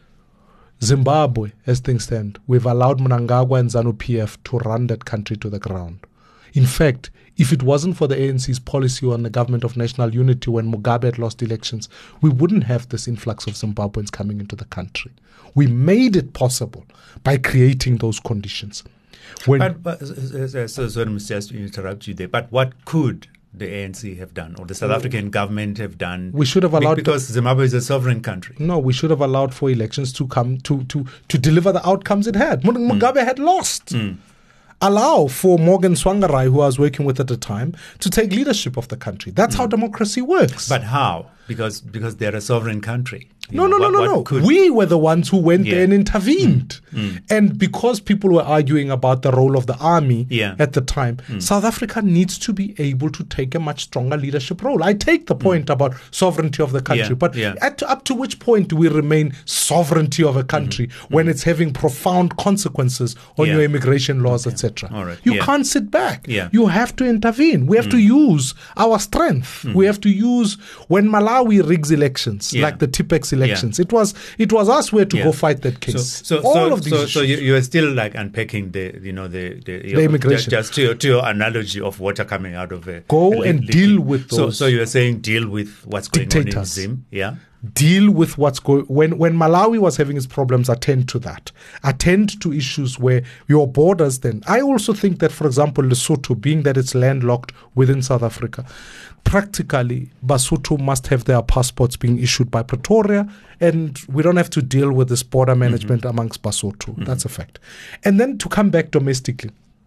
Zimbabwe, as things stand, we've allowed Mnangagwa and ZANU-P F to run that country to the ground. In fact, if it wasn't for the A N C's policy on the government of national unity when Mugabe had lost elections, we wouldn't have this influx of Zimbabweans coming into the country. We made it possible by creating those conditions. When but, but so, so, so, just to interrupt you there, but what could the A N C have done, or the South African government have done? We should have allowed because the, Zimbabwe is a sovereign country. No, we should have allowed for elections to come to to to deliver the outcomes it had. Mugabe mm. had lost. Mm. Allow for Morgan Tsvangirai, who I was working with at the time, to take leadership of the country. That's mm. how democracy works. But how? Because because they're a sovereign country. No, know, no, what, no, no, no. Could... We were the ones who went yeah. there and intervened. Mm. Mm. And because people were arguing about the role of the army yeah. at the time, mm. South Africa needs to be able to take a much stronger leadership role. I take the point mm. about sovereignty of the country, yeah. but yeah. At, up to which point do we remain sovereignty of a country mm-hmm. when mm. it's having profound consequences on yeah. your immigration laws, okay. et cetera? Right. You yeah. can't sit back. Yeah. You have to intervene. We have mm. to use our strength. Mm. We have to use, when Malawi rigs elections, yeah. like the T I P E X elections. Yeah. It was it was us who had to yeah. go fight that case. So, so, All so, of these so, issues. so you, you are still like unpacking the you know the the, the immigration. Just, just to, your, to your analogy of water coming out of a go a and leaking. deal with those. So, so you are saying deal with what's dictators. going on in Zim, yeah. Deal with what's going when when Malawi was having its problems. Attend to that. Attend to issues where your borders. Then I also think that, for example, Lesotho, being that it's landlocked within South Africa, practically Basotho must have their passports being issued by Pretoria, and we don't have to deal with this border management mm-hmm. amongst Basotho. Mm-hmm. That's a fact. And then to come back domestically,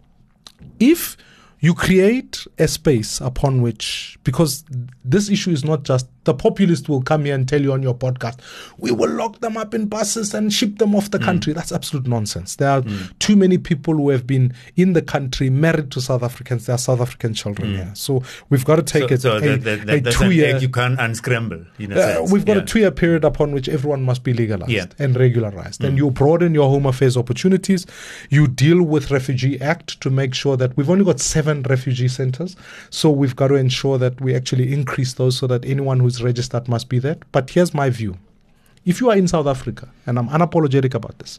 if you create a space upon which, because this issue is not just, the populist will come here and tell you on your podcast, we will lock them up in buses and ship them off the mm. country. That's absolute nonsense. There are mm. too many people who have been in the country, married to South Africans. There are South African children mm. here. So we've got to take so, it so a, that, that, a that's two-year... an egg you can't unscramble, in a uh, sense. We've got yeah. a two-year period upon which everyone must be legalized yeah. and regularized. Mm. And you broaden your Home Affairs opportunities. You deal with Refugee Act to make sure that we've only got seven refugee centers. So we've got to ensure that we actually increase those so that anyone who's registered must be there. But here's my view. If you are in South Africa, and I'm unapologetic about this,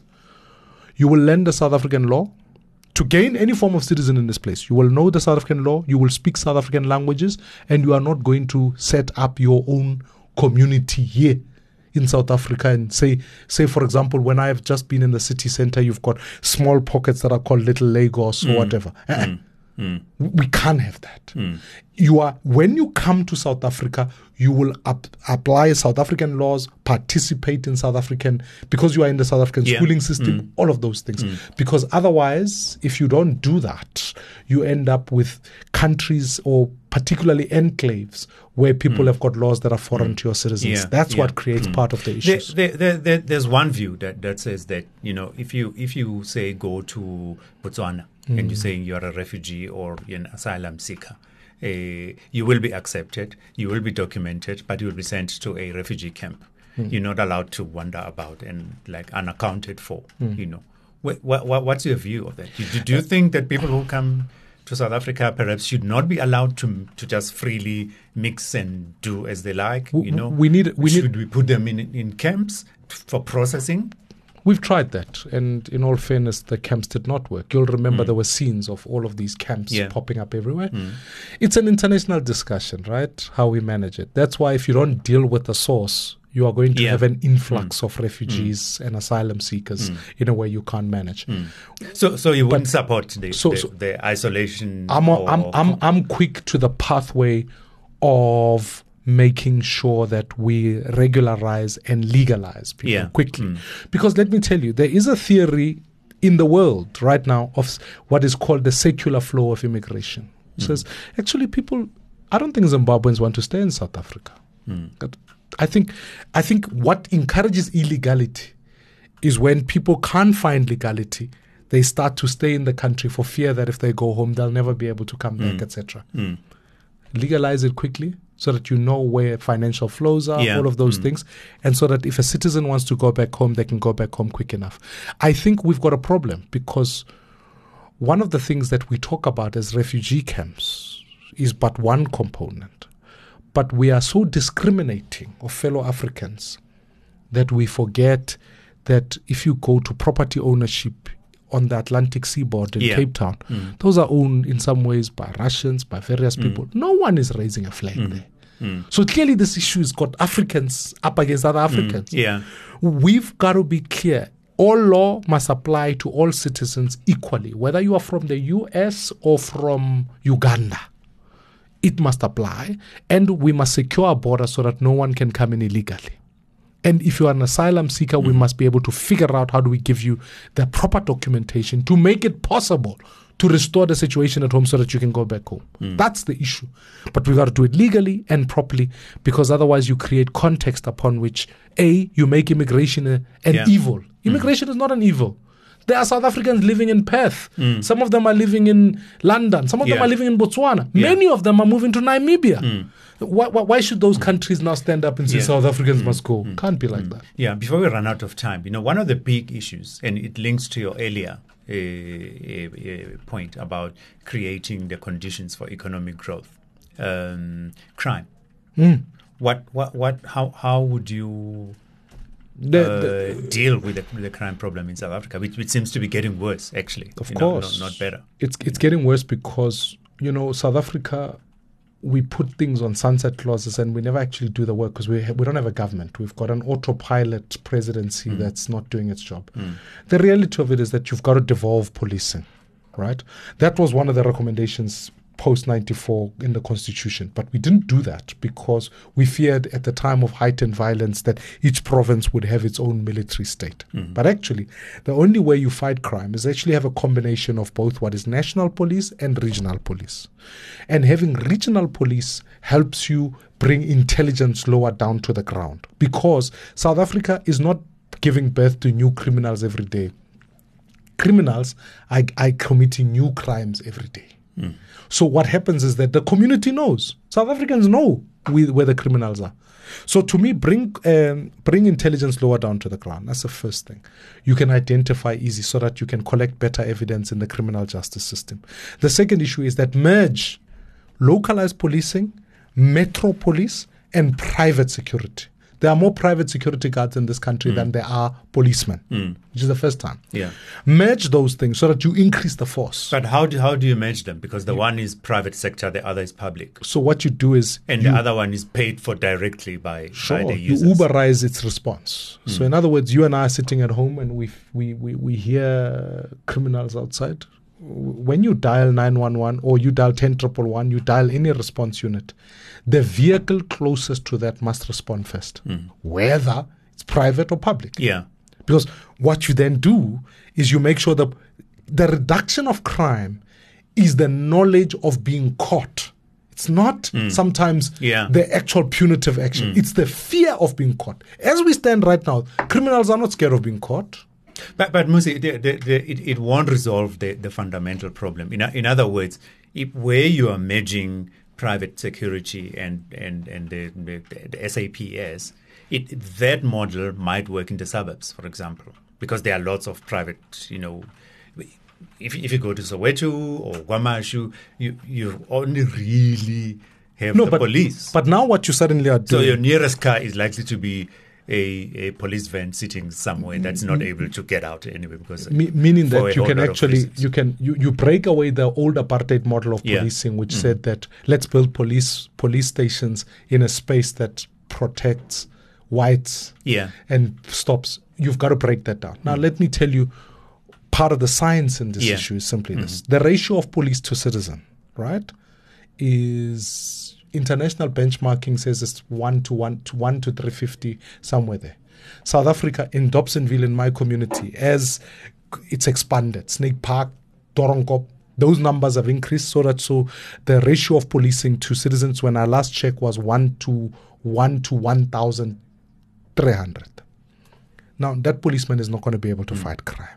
you will learn the South African law. To gain any form of citizen in this place, you will know the South African law, you will speak South African languages, and you are not going to set up your own community here in South Africa and say, say for example, when I have just been in the city center, you've got small pockets that are called Little Lagos or mm. whatever. Mm. Mm. We can't have that. Mm. You are when you come to South Africa, you will up, apply South African laws, participate in South African, because you are in the South African yeah. schooling system, mm. all of those things. Mm. Because otherwise, if you don't do that, you end up with countries or particularly enclaves where people mm. have got laws that are foreign mm. to your citizens. Yeah. That's yeah. what creates mm. part of the issues. There, there, there, there's one view that, that says that, you know, if you if you say go to Botswana mm. and you're saying you're a refugee or you're an asylum seeker, Uh, you will be accepted, you will be documented, but you will be sent to a refugee camp. Mm. You're not allowed to wander about and like unaccounted for, mm. you know. What, what, what's your view of that? Do, do you think that people who come to South Africa perhaps should not be allowed to to just freely mix and do as they like, you know? We need, we should need, we put them in, in camps for processing? We've tried that, and in all fairness, the camps did not work. You'll remember mm. there were scenes of all of these camps yeah. popping up everywhere. Mm. It's an international discussion, right? How we manage it. That's why if you don't deal with the source, you are going to yeah. have an influx mm. of refugees mm. and asylum seekers mm. in a way you can't manage. Mm. So, so you wouldn't but, support the, so, the, so the isolation? I'm, or, I'm, I'm, I'm quick to the pathway of making sure that we regularize and legalize people yeah. quickly. Mm. Because let me tell you, there is a theory in the world right now of what is called the secular flow of immigration. It mm. says, actually, people, I don't think Zimbabweans want to stay in South Africa. Mm. I think, I think what encourages illegality is when people can't find legality, they start to stay in the country for fear that if they go home, they'll never be able to come mm. back, et cetera. Mm. Legalize it quickly so that you know where financial flows are, yeah. all of those mm. things, and so that if a citizen wants to go back home, they can go back home quick enough. I think we've got a problem because one of the things that we talk about as refugee camps is but one component. But we are so discriminating of fellow Africans that we forget that if you go to property ownership on the Atlantic seaboard in yeah. Cape Town, mm. those are owned in some ways by Russians, by various mm. people. No one is raising a flag mm. there. Mm. So clearly this issue has got Africans up against other Africans. Mm. Yeah. We've got to be clear. All law must apply to all citizens equally, whether you are from the U S or from Uganda. It must apply, and we must secure our border so that no one can come in illegally. And if you are an asylum seeker, mm. we must be able to figure out how do we give you the proper documentation to make it possible to restore the situation at home so that you can go back home. Mm. That's the issue. But we got to do it legally and properly, because otherwise you create context upon which, A, you make immigration a, an yeah. evil. Immigration mm. is not an evil. There are South Africans living in Perth. Mm. Some of them are living in London. Some of yeah. them are living in Botswana. Yeah. Many of them are moving to Namibia. Mm. Why, why, why should those countries now stand up and say yeah. South Africans mm. must go? Mm. Can't be like mm. that. Yeah, before we run out of time, you know, one of the big issues, and it links to your earlier uh, uh, point about creating the conditions for economic growth, um, crime. Mm. What, what, what, how, how would you The- uh, deal with the, with the crime problem in South Africa, which, which seems to be getting worse, actually. Of you know, course. not, not better. It's it's getting worse because, you know, South Africa, we put things on sunset clauses and we never actually do the work because we ha- we don't have a government. We've got an autopilot presidency Mm. that's not doing its job. Mm. The reality of it is that you've got to devolve policing, right? That was one of the recommendations post ninety-four in the constitution, but we didn't do that because we feared at the time of heightened violence that each province would have its own military state. Mhm. But actually, the only way you fight crime is actually have a combination of both what is national police and regional police. And having regional police helps you bring intelligence lower down to the ground, because South Africa is not giving birth to new criminals every day. Criminals are, are committing new crimes every day. Mm. So what happens is that the community knows. South Africans know we, where the criminals are. So to me, bring um, bring intelligence lower down to the ground. That's the first thing. You can identify easy so that you can collect better evidence in the criminal justice system. The second issue is that merge localized policing, metro police, and private security. There are more private security guards in this country Mm. than there are policemen, Mm. which is the first time. Yeah. Merge those things so that you increase the force. But how do, how do you merge them? Because the one is private sector, the other is public. So what you do is... And you, the other one is paid for directly by, sure, by the you users. Uberize its response. Mm. So in other words, you and I are sitting at home and we, we, we, we hear criminals outside. When you dial nine one one or you dial ten one one one, you dial any response unit, the vehicle closest to that must respond first, Mm. whether it's private or public. Yeah. Because what you then do is you make sure that the reduction of crime is the knowledge of being caught. It's not Mm. sometimes Yeah. the actual punitive action. Mm. It's the fear of being caught. As we stand right now, criminals are not scared of being caught. But, but Musi, the, the, the, it, it won't resolve the, the fundamental problem. In, in other words, if, where you are merging private security and, and, and the, the, the S A P S, it, that model might work in the suburbs, for example, because there are lots of private, you know, if, if you go to Soweto or Guamashu, you, you only really have No, the but, police. but now what you suddenly are So doing... your nearest car is likely to be a, a police van sitting somewhere that's not able to get out anyway, because Me- meaning for that a you whole can lot of actually reasons. you can you, you break away the old apartheid model of Yeah. policing, which Mm. said that let's build police police stations in a space that protects whites Yeah. and stops. You've got to break that down. Now, let me tell you, part of the science in this Yeah. issue is simply Mhm. this: the ratio of police to citizen, right, is international benchmarking says it's one to one to one to three fifty, somewhere there. South Africa, in Dobsonville, in my community, as it's expanded, Snake Park, Doornkop, those numbers have increased so that so the ratio of policing to citizens, when I last checked, was one to one to one thousand three hundred. Now that policeman is not going to be able to mm. fight crime.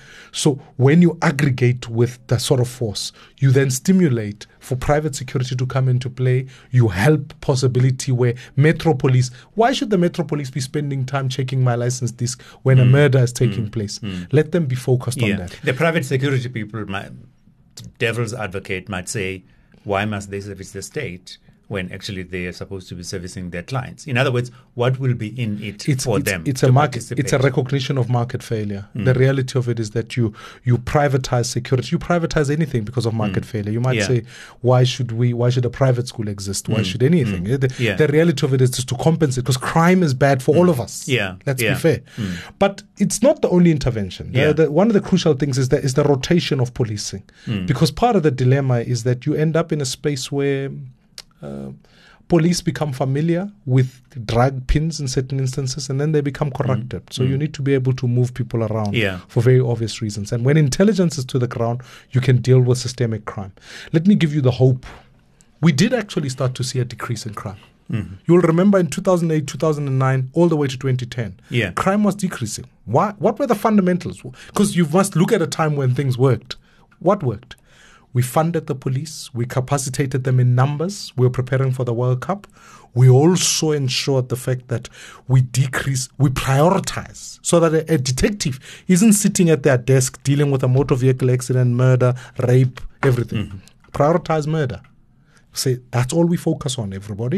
So when you aggregate with the sort of force, you then stimulate for private security to come into play. You help possibility where Metro Police, why should the Metro Police be spending time checking my license disc when mm. a murder is taking mm. place? Mm. Let them be focused yeah. on that. The private security people, might, devil's advocate might say, why must they service the state when actually they are supposed to be servicing their clients? In other words, what will be in it it's, for it's, them? It's a market. It's a recognition of market failure. Mm. The reality of it is that you you privatize security. You privatize anything because of market mm. failure. You might yeah. say, why should we? Why should a private school exist? Why mm. should anything? Mm. The, yeah. the reality of it is just to compensate, because crime is bad for mm. all of us. Yeah, let's yeah. be fair. Mm. But it's not the only intervention. Yeah. The, the, one of the crucial things is that is the rotation of policing, mm. because part of the dilemma is that you end up in a space where Uh, police become familiar with drug pins in certain instances, and then they become corrupted. Mm. So mm. you need to be able to move people around yeah. for very obvious reasons. And when intelligence is to the ground, you can deal with systemic crime. Let me give you the hope. We did actually start to see a decrease in crime. Mm-hmm. You'll remember in two thousand eight, two thousand nine, all the way to twenty ten, yeah. crime was decreasing. Why? What were the fundamentals? Because you must look at a time when things worked. What worked? We funded the police. We capacitated them in numbers. We were preparing for the World Cup. We also ensured the fact that we decrease, we prioritize, so that a, a detective isn't sitting at their desk dealing with a motor vehicle accident, murder, rape, everything. Mm-hmm. Prioritize murder. Say, that's all we focus on, everybody.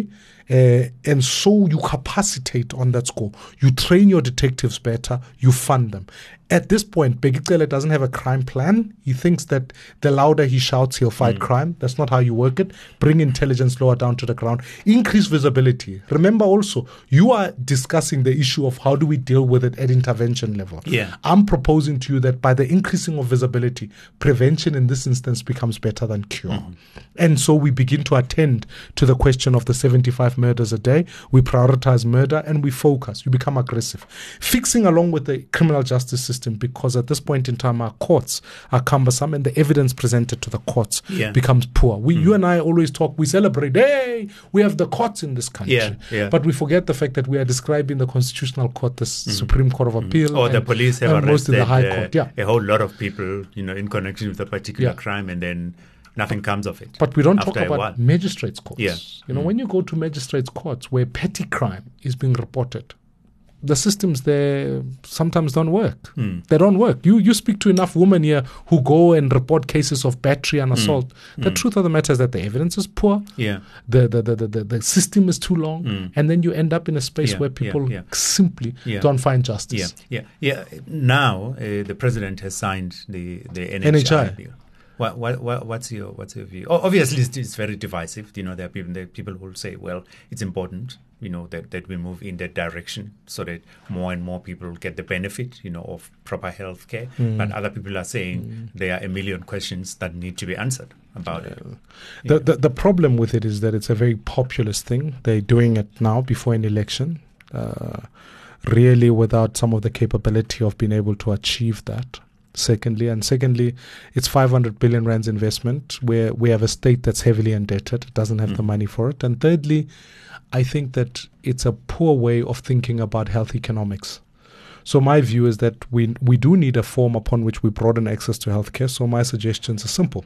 Uh, and so you capacitate on that score. You train your detectives better, you fund them. At this point, Begicele doesn't have a crime plan. He thinks that the louder he shouts, he'll fight mm. crime. That's not how you work it. Bring intelligence lower down to the ground. Increase visibility. Remember also, you are discussing the issue of how do we deal with it at intervention level. Yeah. I'm proposing to you that by the increasing of visibility, prevention in this instance becomes better than cure. Mm-hmm. And so we begin to attend to the question of the seventy-five murders a day. We prioritize murder and we focus. You become aggressive. Fixing along with the criminal justice system, because at this point in time our courts are cumbersome and the evidence presented to the courts yeah. becomes poor. We, mm. You and I always talk, we celebrate, hey, we have the courts in this country. Yeah, yeah. But we forget the fact that we are describing the Constitutional Court, the mm. Supreme Court of Appeal. Mm. Or and, the police have and most arrested in the High uh, Court. Yeah. a whole lot of people, you know, in connection with a particular Yeah. crime, and then nothing comes of it. But we don't talk after a about while. magistrates' courts. Yeah. You know, mm. when you go to magistrates' courts where petty crime is being reported, the systems there sometimes don't work. Mm. They don't work. You you speak to enough women here who go and report cases of battery and assault. Mm. The mm. truth of the matter is that the evidence is poor. Yeah. The the the the, the, the system is too long, mm. and then you end up in a space yeah, where people yeah, yeah. simply yeah. don't find justice. Yeah, yeah, yeah. Now uh, the president has signed the the N H I, N H I. bill. What, what, what, what's your what's your view? O- Obviously, it's, it's very divisive. You know, there are people there are people who will say, well, it's important, you know, that, that we move in that direction so that more and more people get the benefit, you know, of proper health care. Mm. But other people are saying mm. there are a million questions that need to be answered about yeah. it. The, the the problem with it is that it's a very populist thing. They're doing it now before an election, uh, really without some of the capability of being able to achieve that. Secondly, and secondly, it's five hundred billion rands investment where we have a state that's heavily indebted. It doesn't have mm. the money for it. And thirdly, I think that it's a poor way of thinking about health economics. So my view is that we we do need a form upon which we broaden access to healthcare. So my suggestions are simple.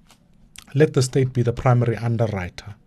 Let the state be the primary underwriter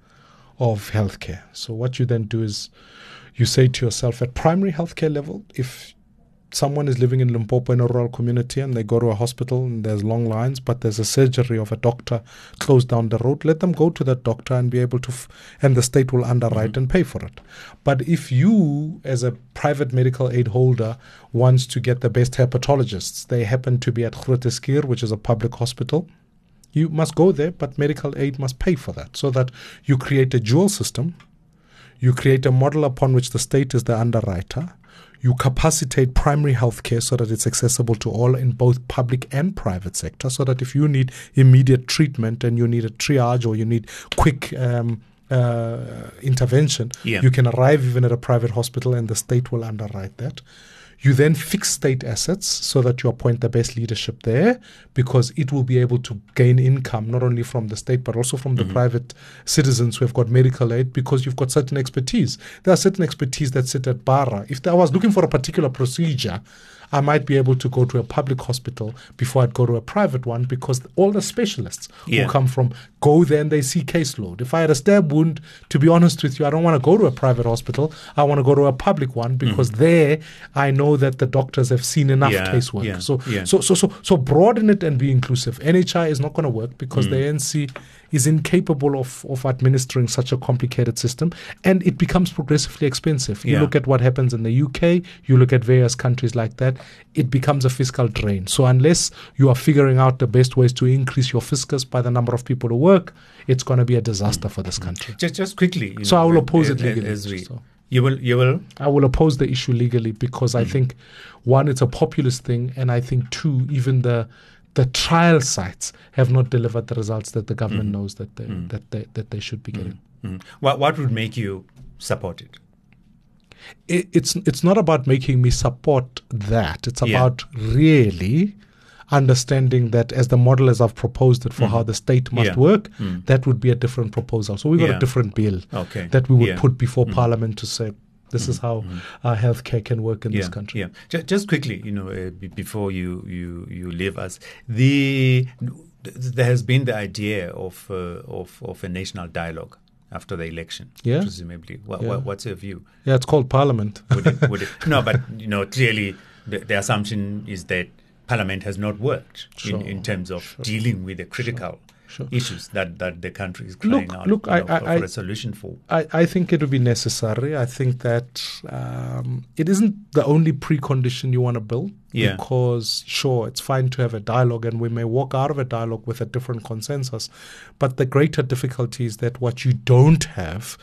of healthcare. So what you then do is you say to yourself at primary healthcare level, if someone is living in Limpopo in a rural community and they go to a hospital and there's long lines, but there's a surgery of a doctor close down the road, let them go to that doctor and be able to, f- and the state will underwrite mm-hmm. and pay for it. But if you, as a private medical aid holder, wants to get the best hepatologists, they happen to be at Groote Schuur, which is a public hospital, you must go there, but medical aid must pay for that, so that you create a dual system, you create a model upon which the state is the underwriter, you capacitate primary health care so that it's accessible to all in both public and private sector, so that if you need immediate treatment and you need a triage or you need quick um, uh, intervention, yeah. you can arrive even at a private hospital and the state will underwrite that. You then fix state assets so that you appoint the best leadership there, because it will be able to gain income not only from the state but also from the mm-hmm. private citizens who have got medical aid, because you've got certain expertise. There are certain expertise that sit at Bara. If I was looking for a particular procedure, I might be able to go to a public hospital before I'd go to a private one, because all the specialists yeah. who come from go there and they see caseload. If I had a stab wound, to be honest with you, I don't want to go to a private hospital. I want to go to a public one, because mm-hmm. there I know that the doctors have seen enough yeah, casework. yeah, so, yeah. so, so, so, so broaden it and be inclusive. N H I is not going to work because mm. the A N C is incapable of, of administering such a complicated system, and it becomes progressively expensive. You yeah. look at what happens in the U K, you look at various countries like that, it becomes a fiscal drain. So unless you are figuring out the best ways to increase your fiscus by the number of people who work, it's going to be a disaster mm. for this country. Just, just quickly. You so know, I will oppose uh, it legally. As we, so. You will, you will? I will oppose the issue legally because mm. I think, one, it's a populist thing, and I think, two, even the the trial sites have not delivered the results that the government mm. knows that they, mm. that they that they should be getting. Mm. Mm. What what would make you support it? it? It's it's not about making me support that. It's yeah. about really understanding that as the model as I've proposed it for mm. how the state must yeah. work, mm. that would be a different proposal. So we've got yeah. a different bill okay. that we would yeah. put before mm. Parliament to say, this mm. is how mm. uh, healthcare can work in yeah. this country. Yeah. Just, just quickly, you know, uh, b- before you, you, you leave us, the there has been the idea of uh, of of a national dialogue after the election, yeah. presumably. What, yeah. what, what's your view? Yeah, it's called Parliament. Would it, would it, no, but you know, clearly the, the assumption is that Parliament has not worked sure. in, in terms of sure. dealing with the critical Sure. issues that, that the country is crying Look, out look, you I, know, I, for, I, for a solution for. I, I think it would be necessary. I think that um, it isn't the only precondition you want to build. Yeah. Because, sure, it's fine to have a dialogue and we may walk out of a dialogue with a different consensus. But the greater difficulty is that what you don't have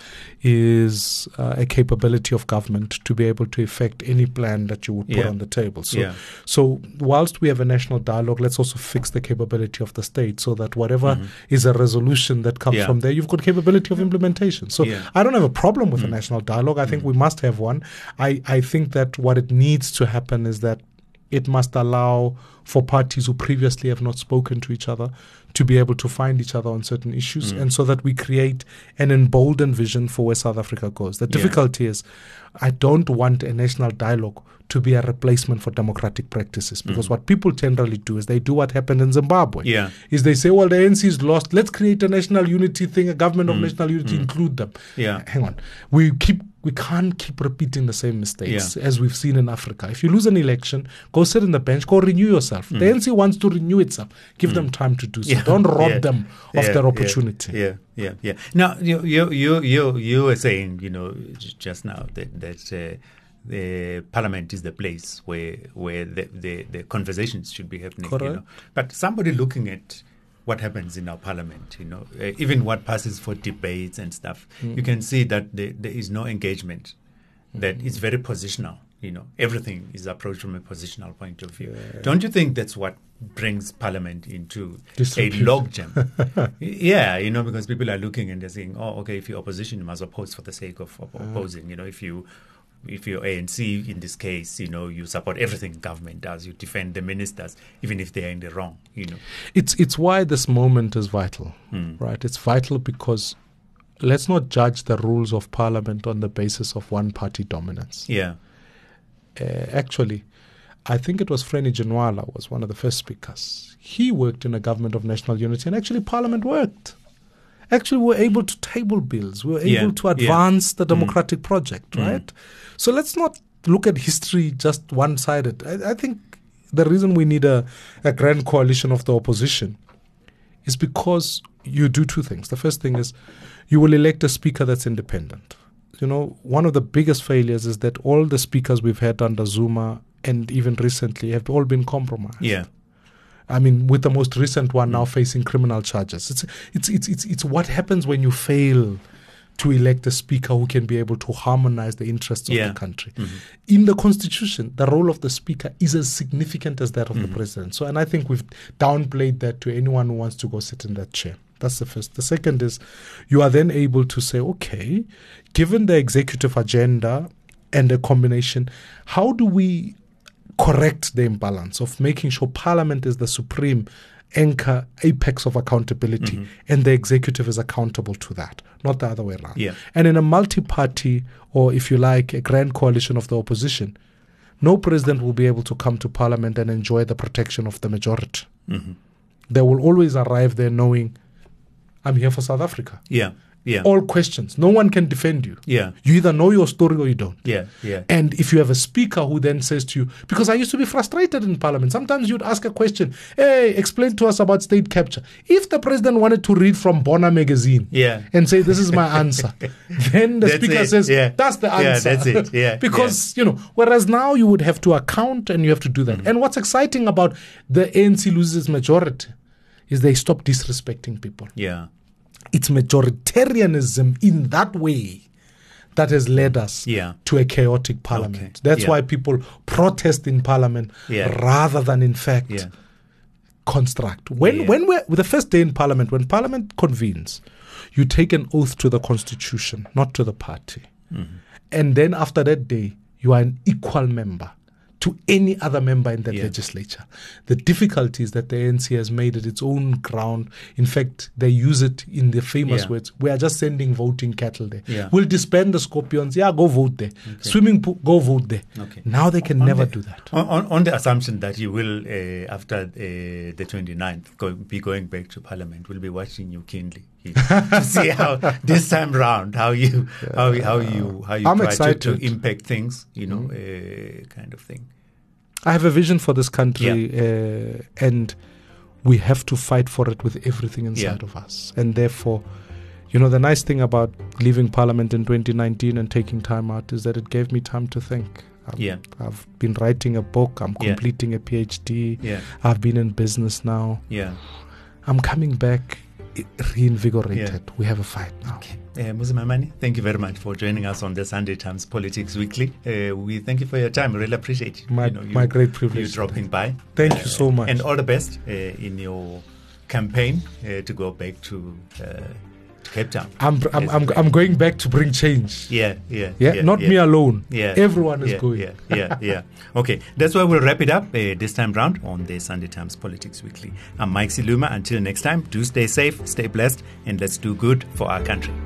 is uh, a capability of government to be able to effect any plan that you would put Yeah. on the table. So, Yeah. so whilst we have a national dialogue, let's also fix the capability of the state so that whatever mm-hmm. is a resolution that comes Yeah. from there, you've got capability of implementation. So Yeah. I don't have a problem with Mm. a national dialogue. I think we must have one. I, I think that what it needs to happen is that it must allow for parties who previously have not spoken to each other to be able to find each other on certain issues, Mm. and so that we create an emboldened vision for where South Africa goes. The Yeah. difficulty is I don't want a national dialogue to be a replacement for democratic practices, because Mm. what people generally do is they do what happened in Zimbabwe. Yeah. Is they say, well, the A N C is lost. Let's create a national unity thing, a government of Mm. national unity, Mm. include them. Yeah. Hang on. We keep we can't keep repeating the same mistakes Yeah. as we've seen in Africa. If you lose an election, go sit in the bench, go renew yourself. Mm. The A N C wants to renew itself. Give Mm. them time to do so. Yeah. Don't rob Yeah. them of Yeah. their opportunity. Yeah, yeah, yeah. Now, you you you you you were saying, you know, j- just now that that uh, the parliament is the place where where the, the, the conversations should be happening. You Correct. know, but somebody looking at what happens in our parliament, you know, uh, even what passes for debates and stuff, Mm. you can see that there, there is no engagement. That it's very positional. You know, everything is approached from a positional point of view. Yeah. Don't you think that's what brings Parliament into a Disrepute. logjam? Yeah, you know, because people are looking and they're saying, "Oh, okay, if you're opposition, you must oppose for the sake of, of opposing." You know, if you if you're A N C in this case, you know, you support everything government does. You defend the ministers, even if they are in the wrong. You know, It's it's why this moment is vital, Hmm. right? It's vital because let's not judge the rules of Parliament on the basis of one party dominance. yeah, Uh, actually, I think it was Freni Janwala was one of the first speakers. He worked in a government of national unity, and actually Parliament worked. Actually, we were able to table bills. We were able Yeah, to yeah. advance the Mm. democratic project, Mm. right? So let's not look at history just one-sided. I, I think the reason we need a, a grand coalition of the opposition is because you do two things. The first thing is you will elect a speaker that's independent. You know, one of the biggest failures is that all the speakers we've had under Zuma and even recently have all been compromised. yeah, I mean, with the most recent one now facing criminal charges. It's it's it's it's it's what happens when you fail to elect a speaker who can be able to harmonize the interests of Yeah. the country. Mhm. In the constitution, the role of the speaker is as significant as that of Mhm. the president. So, and I think we've downplayed that to anyone who wants to go sit in that chair. That's the first. The second is you are then able to say, okay, given the executive agenda and the combination, how do we correct the imbalance of making sure Parliament is the supreme anchor, apex of accountability, Mhm. and the executive is accountable to that, not the other way around. Yeah. And in a multi-party, or if you like, a grand coalition of the opposition, no president will be able to come to Parliament and enjoy the protection of the majority. Mhm. They will always arrive there knowing, I'm here for South Africa. yeah, yeah, All questions. No one can defend you. yeah, You either know your story or you don't. yeah, yeah. And if you have a speaker who then says to you, because I used to be frustrated in Parliament, sometimes you'd ask a question, hey, explain to us about state capture. If the president wanted to read from Bona magazine Yeah. and say, this is my answer, then the That's speaker it. says, Yeah. that's the Yeah, answer. that's it. Yeah, because, you know, whereas now you would have to account and you have to do that. Mm-hmm. And what's exciting about the A N C loses majority is they stop disrespecting people. Yeah. It's majoritarianism in that way that has led us Yeah. to a chaotic parliament. Okay. That's Yeah. why people protest in parliament Yeah. rather than, in fact, Yeah. construct. When Yeah. when we're the first day in parliament, when parliament convenes, you take an oath to the constitution, not to the party. Mhm. And then after that day, you are an equal member to any other member in that Yeah. legislature. The difficulty is that the A N C has made it its own ground. In fact, they use it in the famous Yeah. words, we are just sending voting cattle there. Yeah. We'll disband the Scorpions. Yeah, go vote there. Okay. Swimming pool, go vote there. Okay. Now they can On never the- do that. On, on, on the assumption that you will, uh, after uh, the twenty-ninth, go, be going back to Parliament, we'll be watching you keenly you know, to see how this time round how you how, how you how you I'm try to, excited. to impact things, you know, uh, kind of thing. I have a vision for this country, uh, and we have to fight for it with everything inside Yeah. of us. And therefore, you know, the nice thing about leaving Parliament in twenty nineteen and taking time out is that it gave me time to think. I've, Yeah. I've been writing a book. I'm Yeah. completing a PhD. Yeah. I've been in business now. Yeah. I'm coming back i- reinvigorated. Yeah. We have a fight now. Okay. Uh, Muzimamani, thank you very much for joining us on the Sunday Times Politics Weekly. Uh, we thank you for your time. We really appreciate it. My- you know, you, my great privilege. You dropping by. Thank Uh, you so much. And all the best uh, in your campaign uh, to go back to, uh, to Cape Town. I'm, I'm, Yes, I'm, right. I'm going back to bring change. Yeah, yeah, Yeah, not me alone. Yeah, Everyone is yeah, going. Yeah, yeah, yeah. Okay, that's why we'll wrap it up uh, this time round on the Sunday Times Politics Weekly. I'm Mike Siluma. Until next time, do stay safe, stay blessed, and let's do good for our country.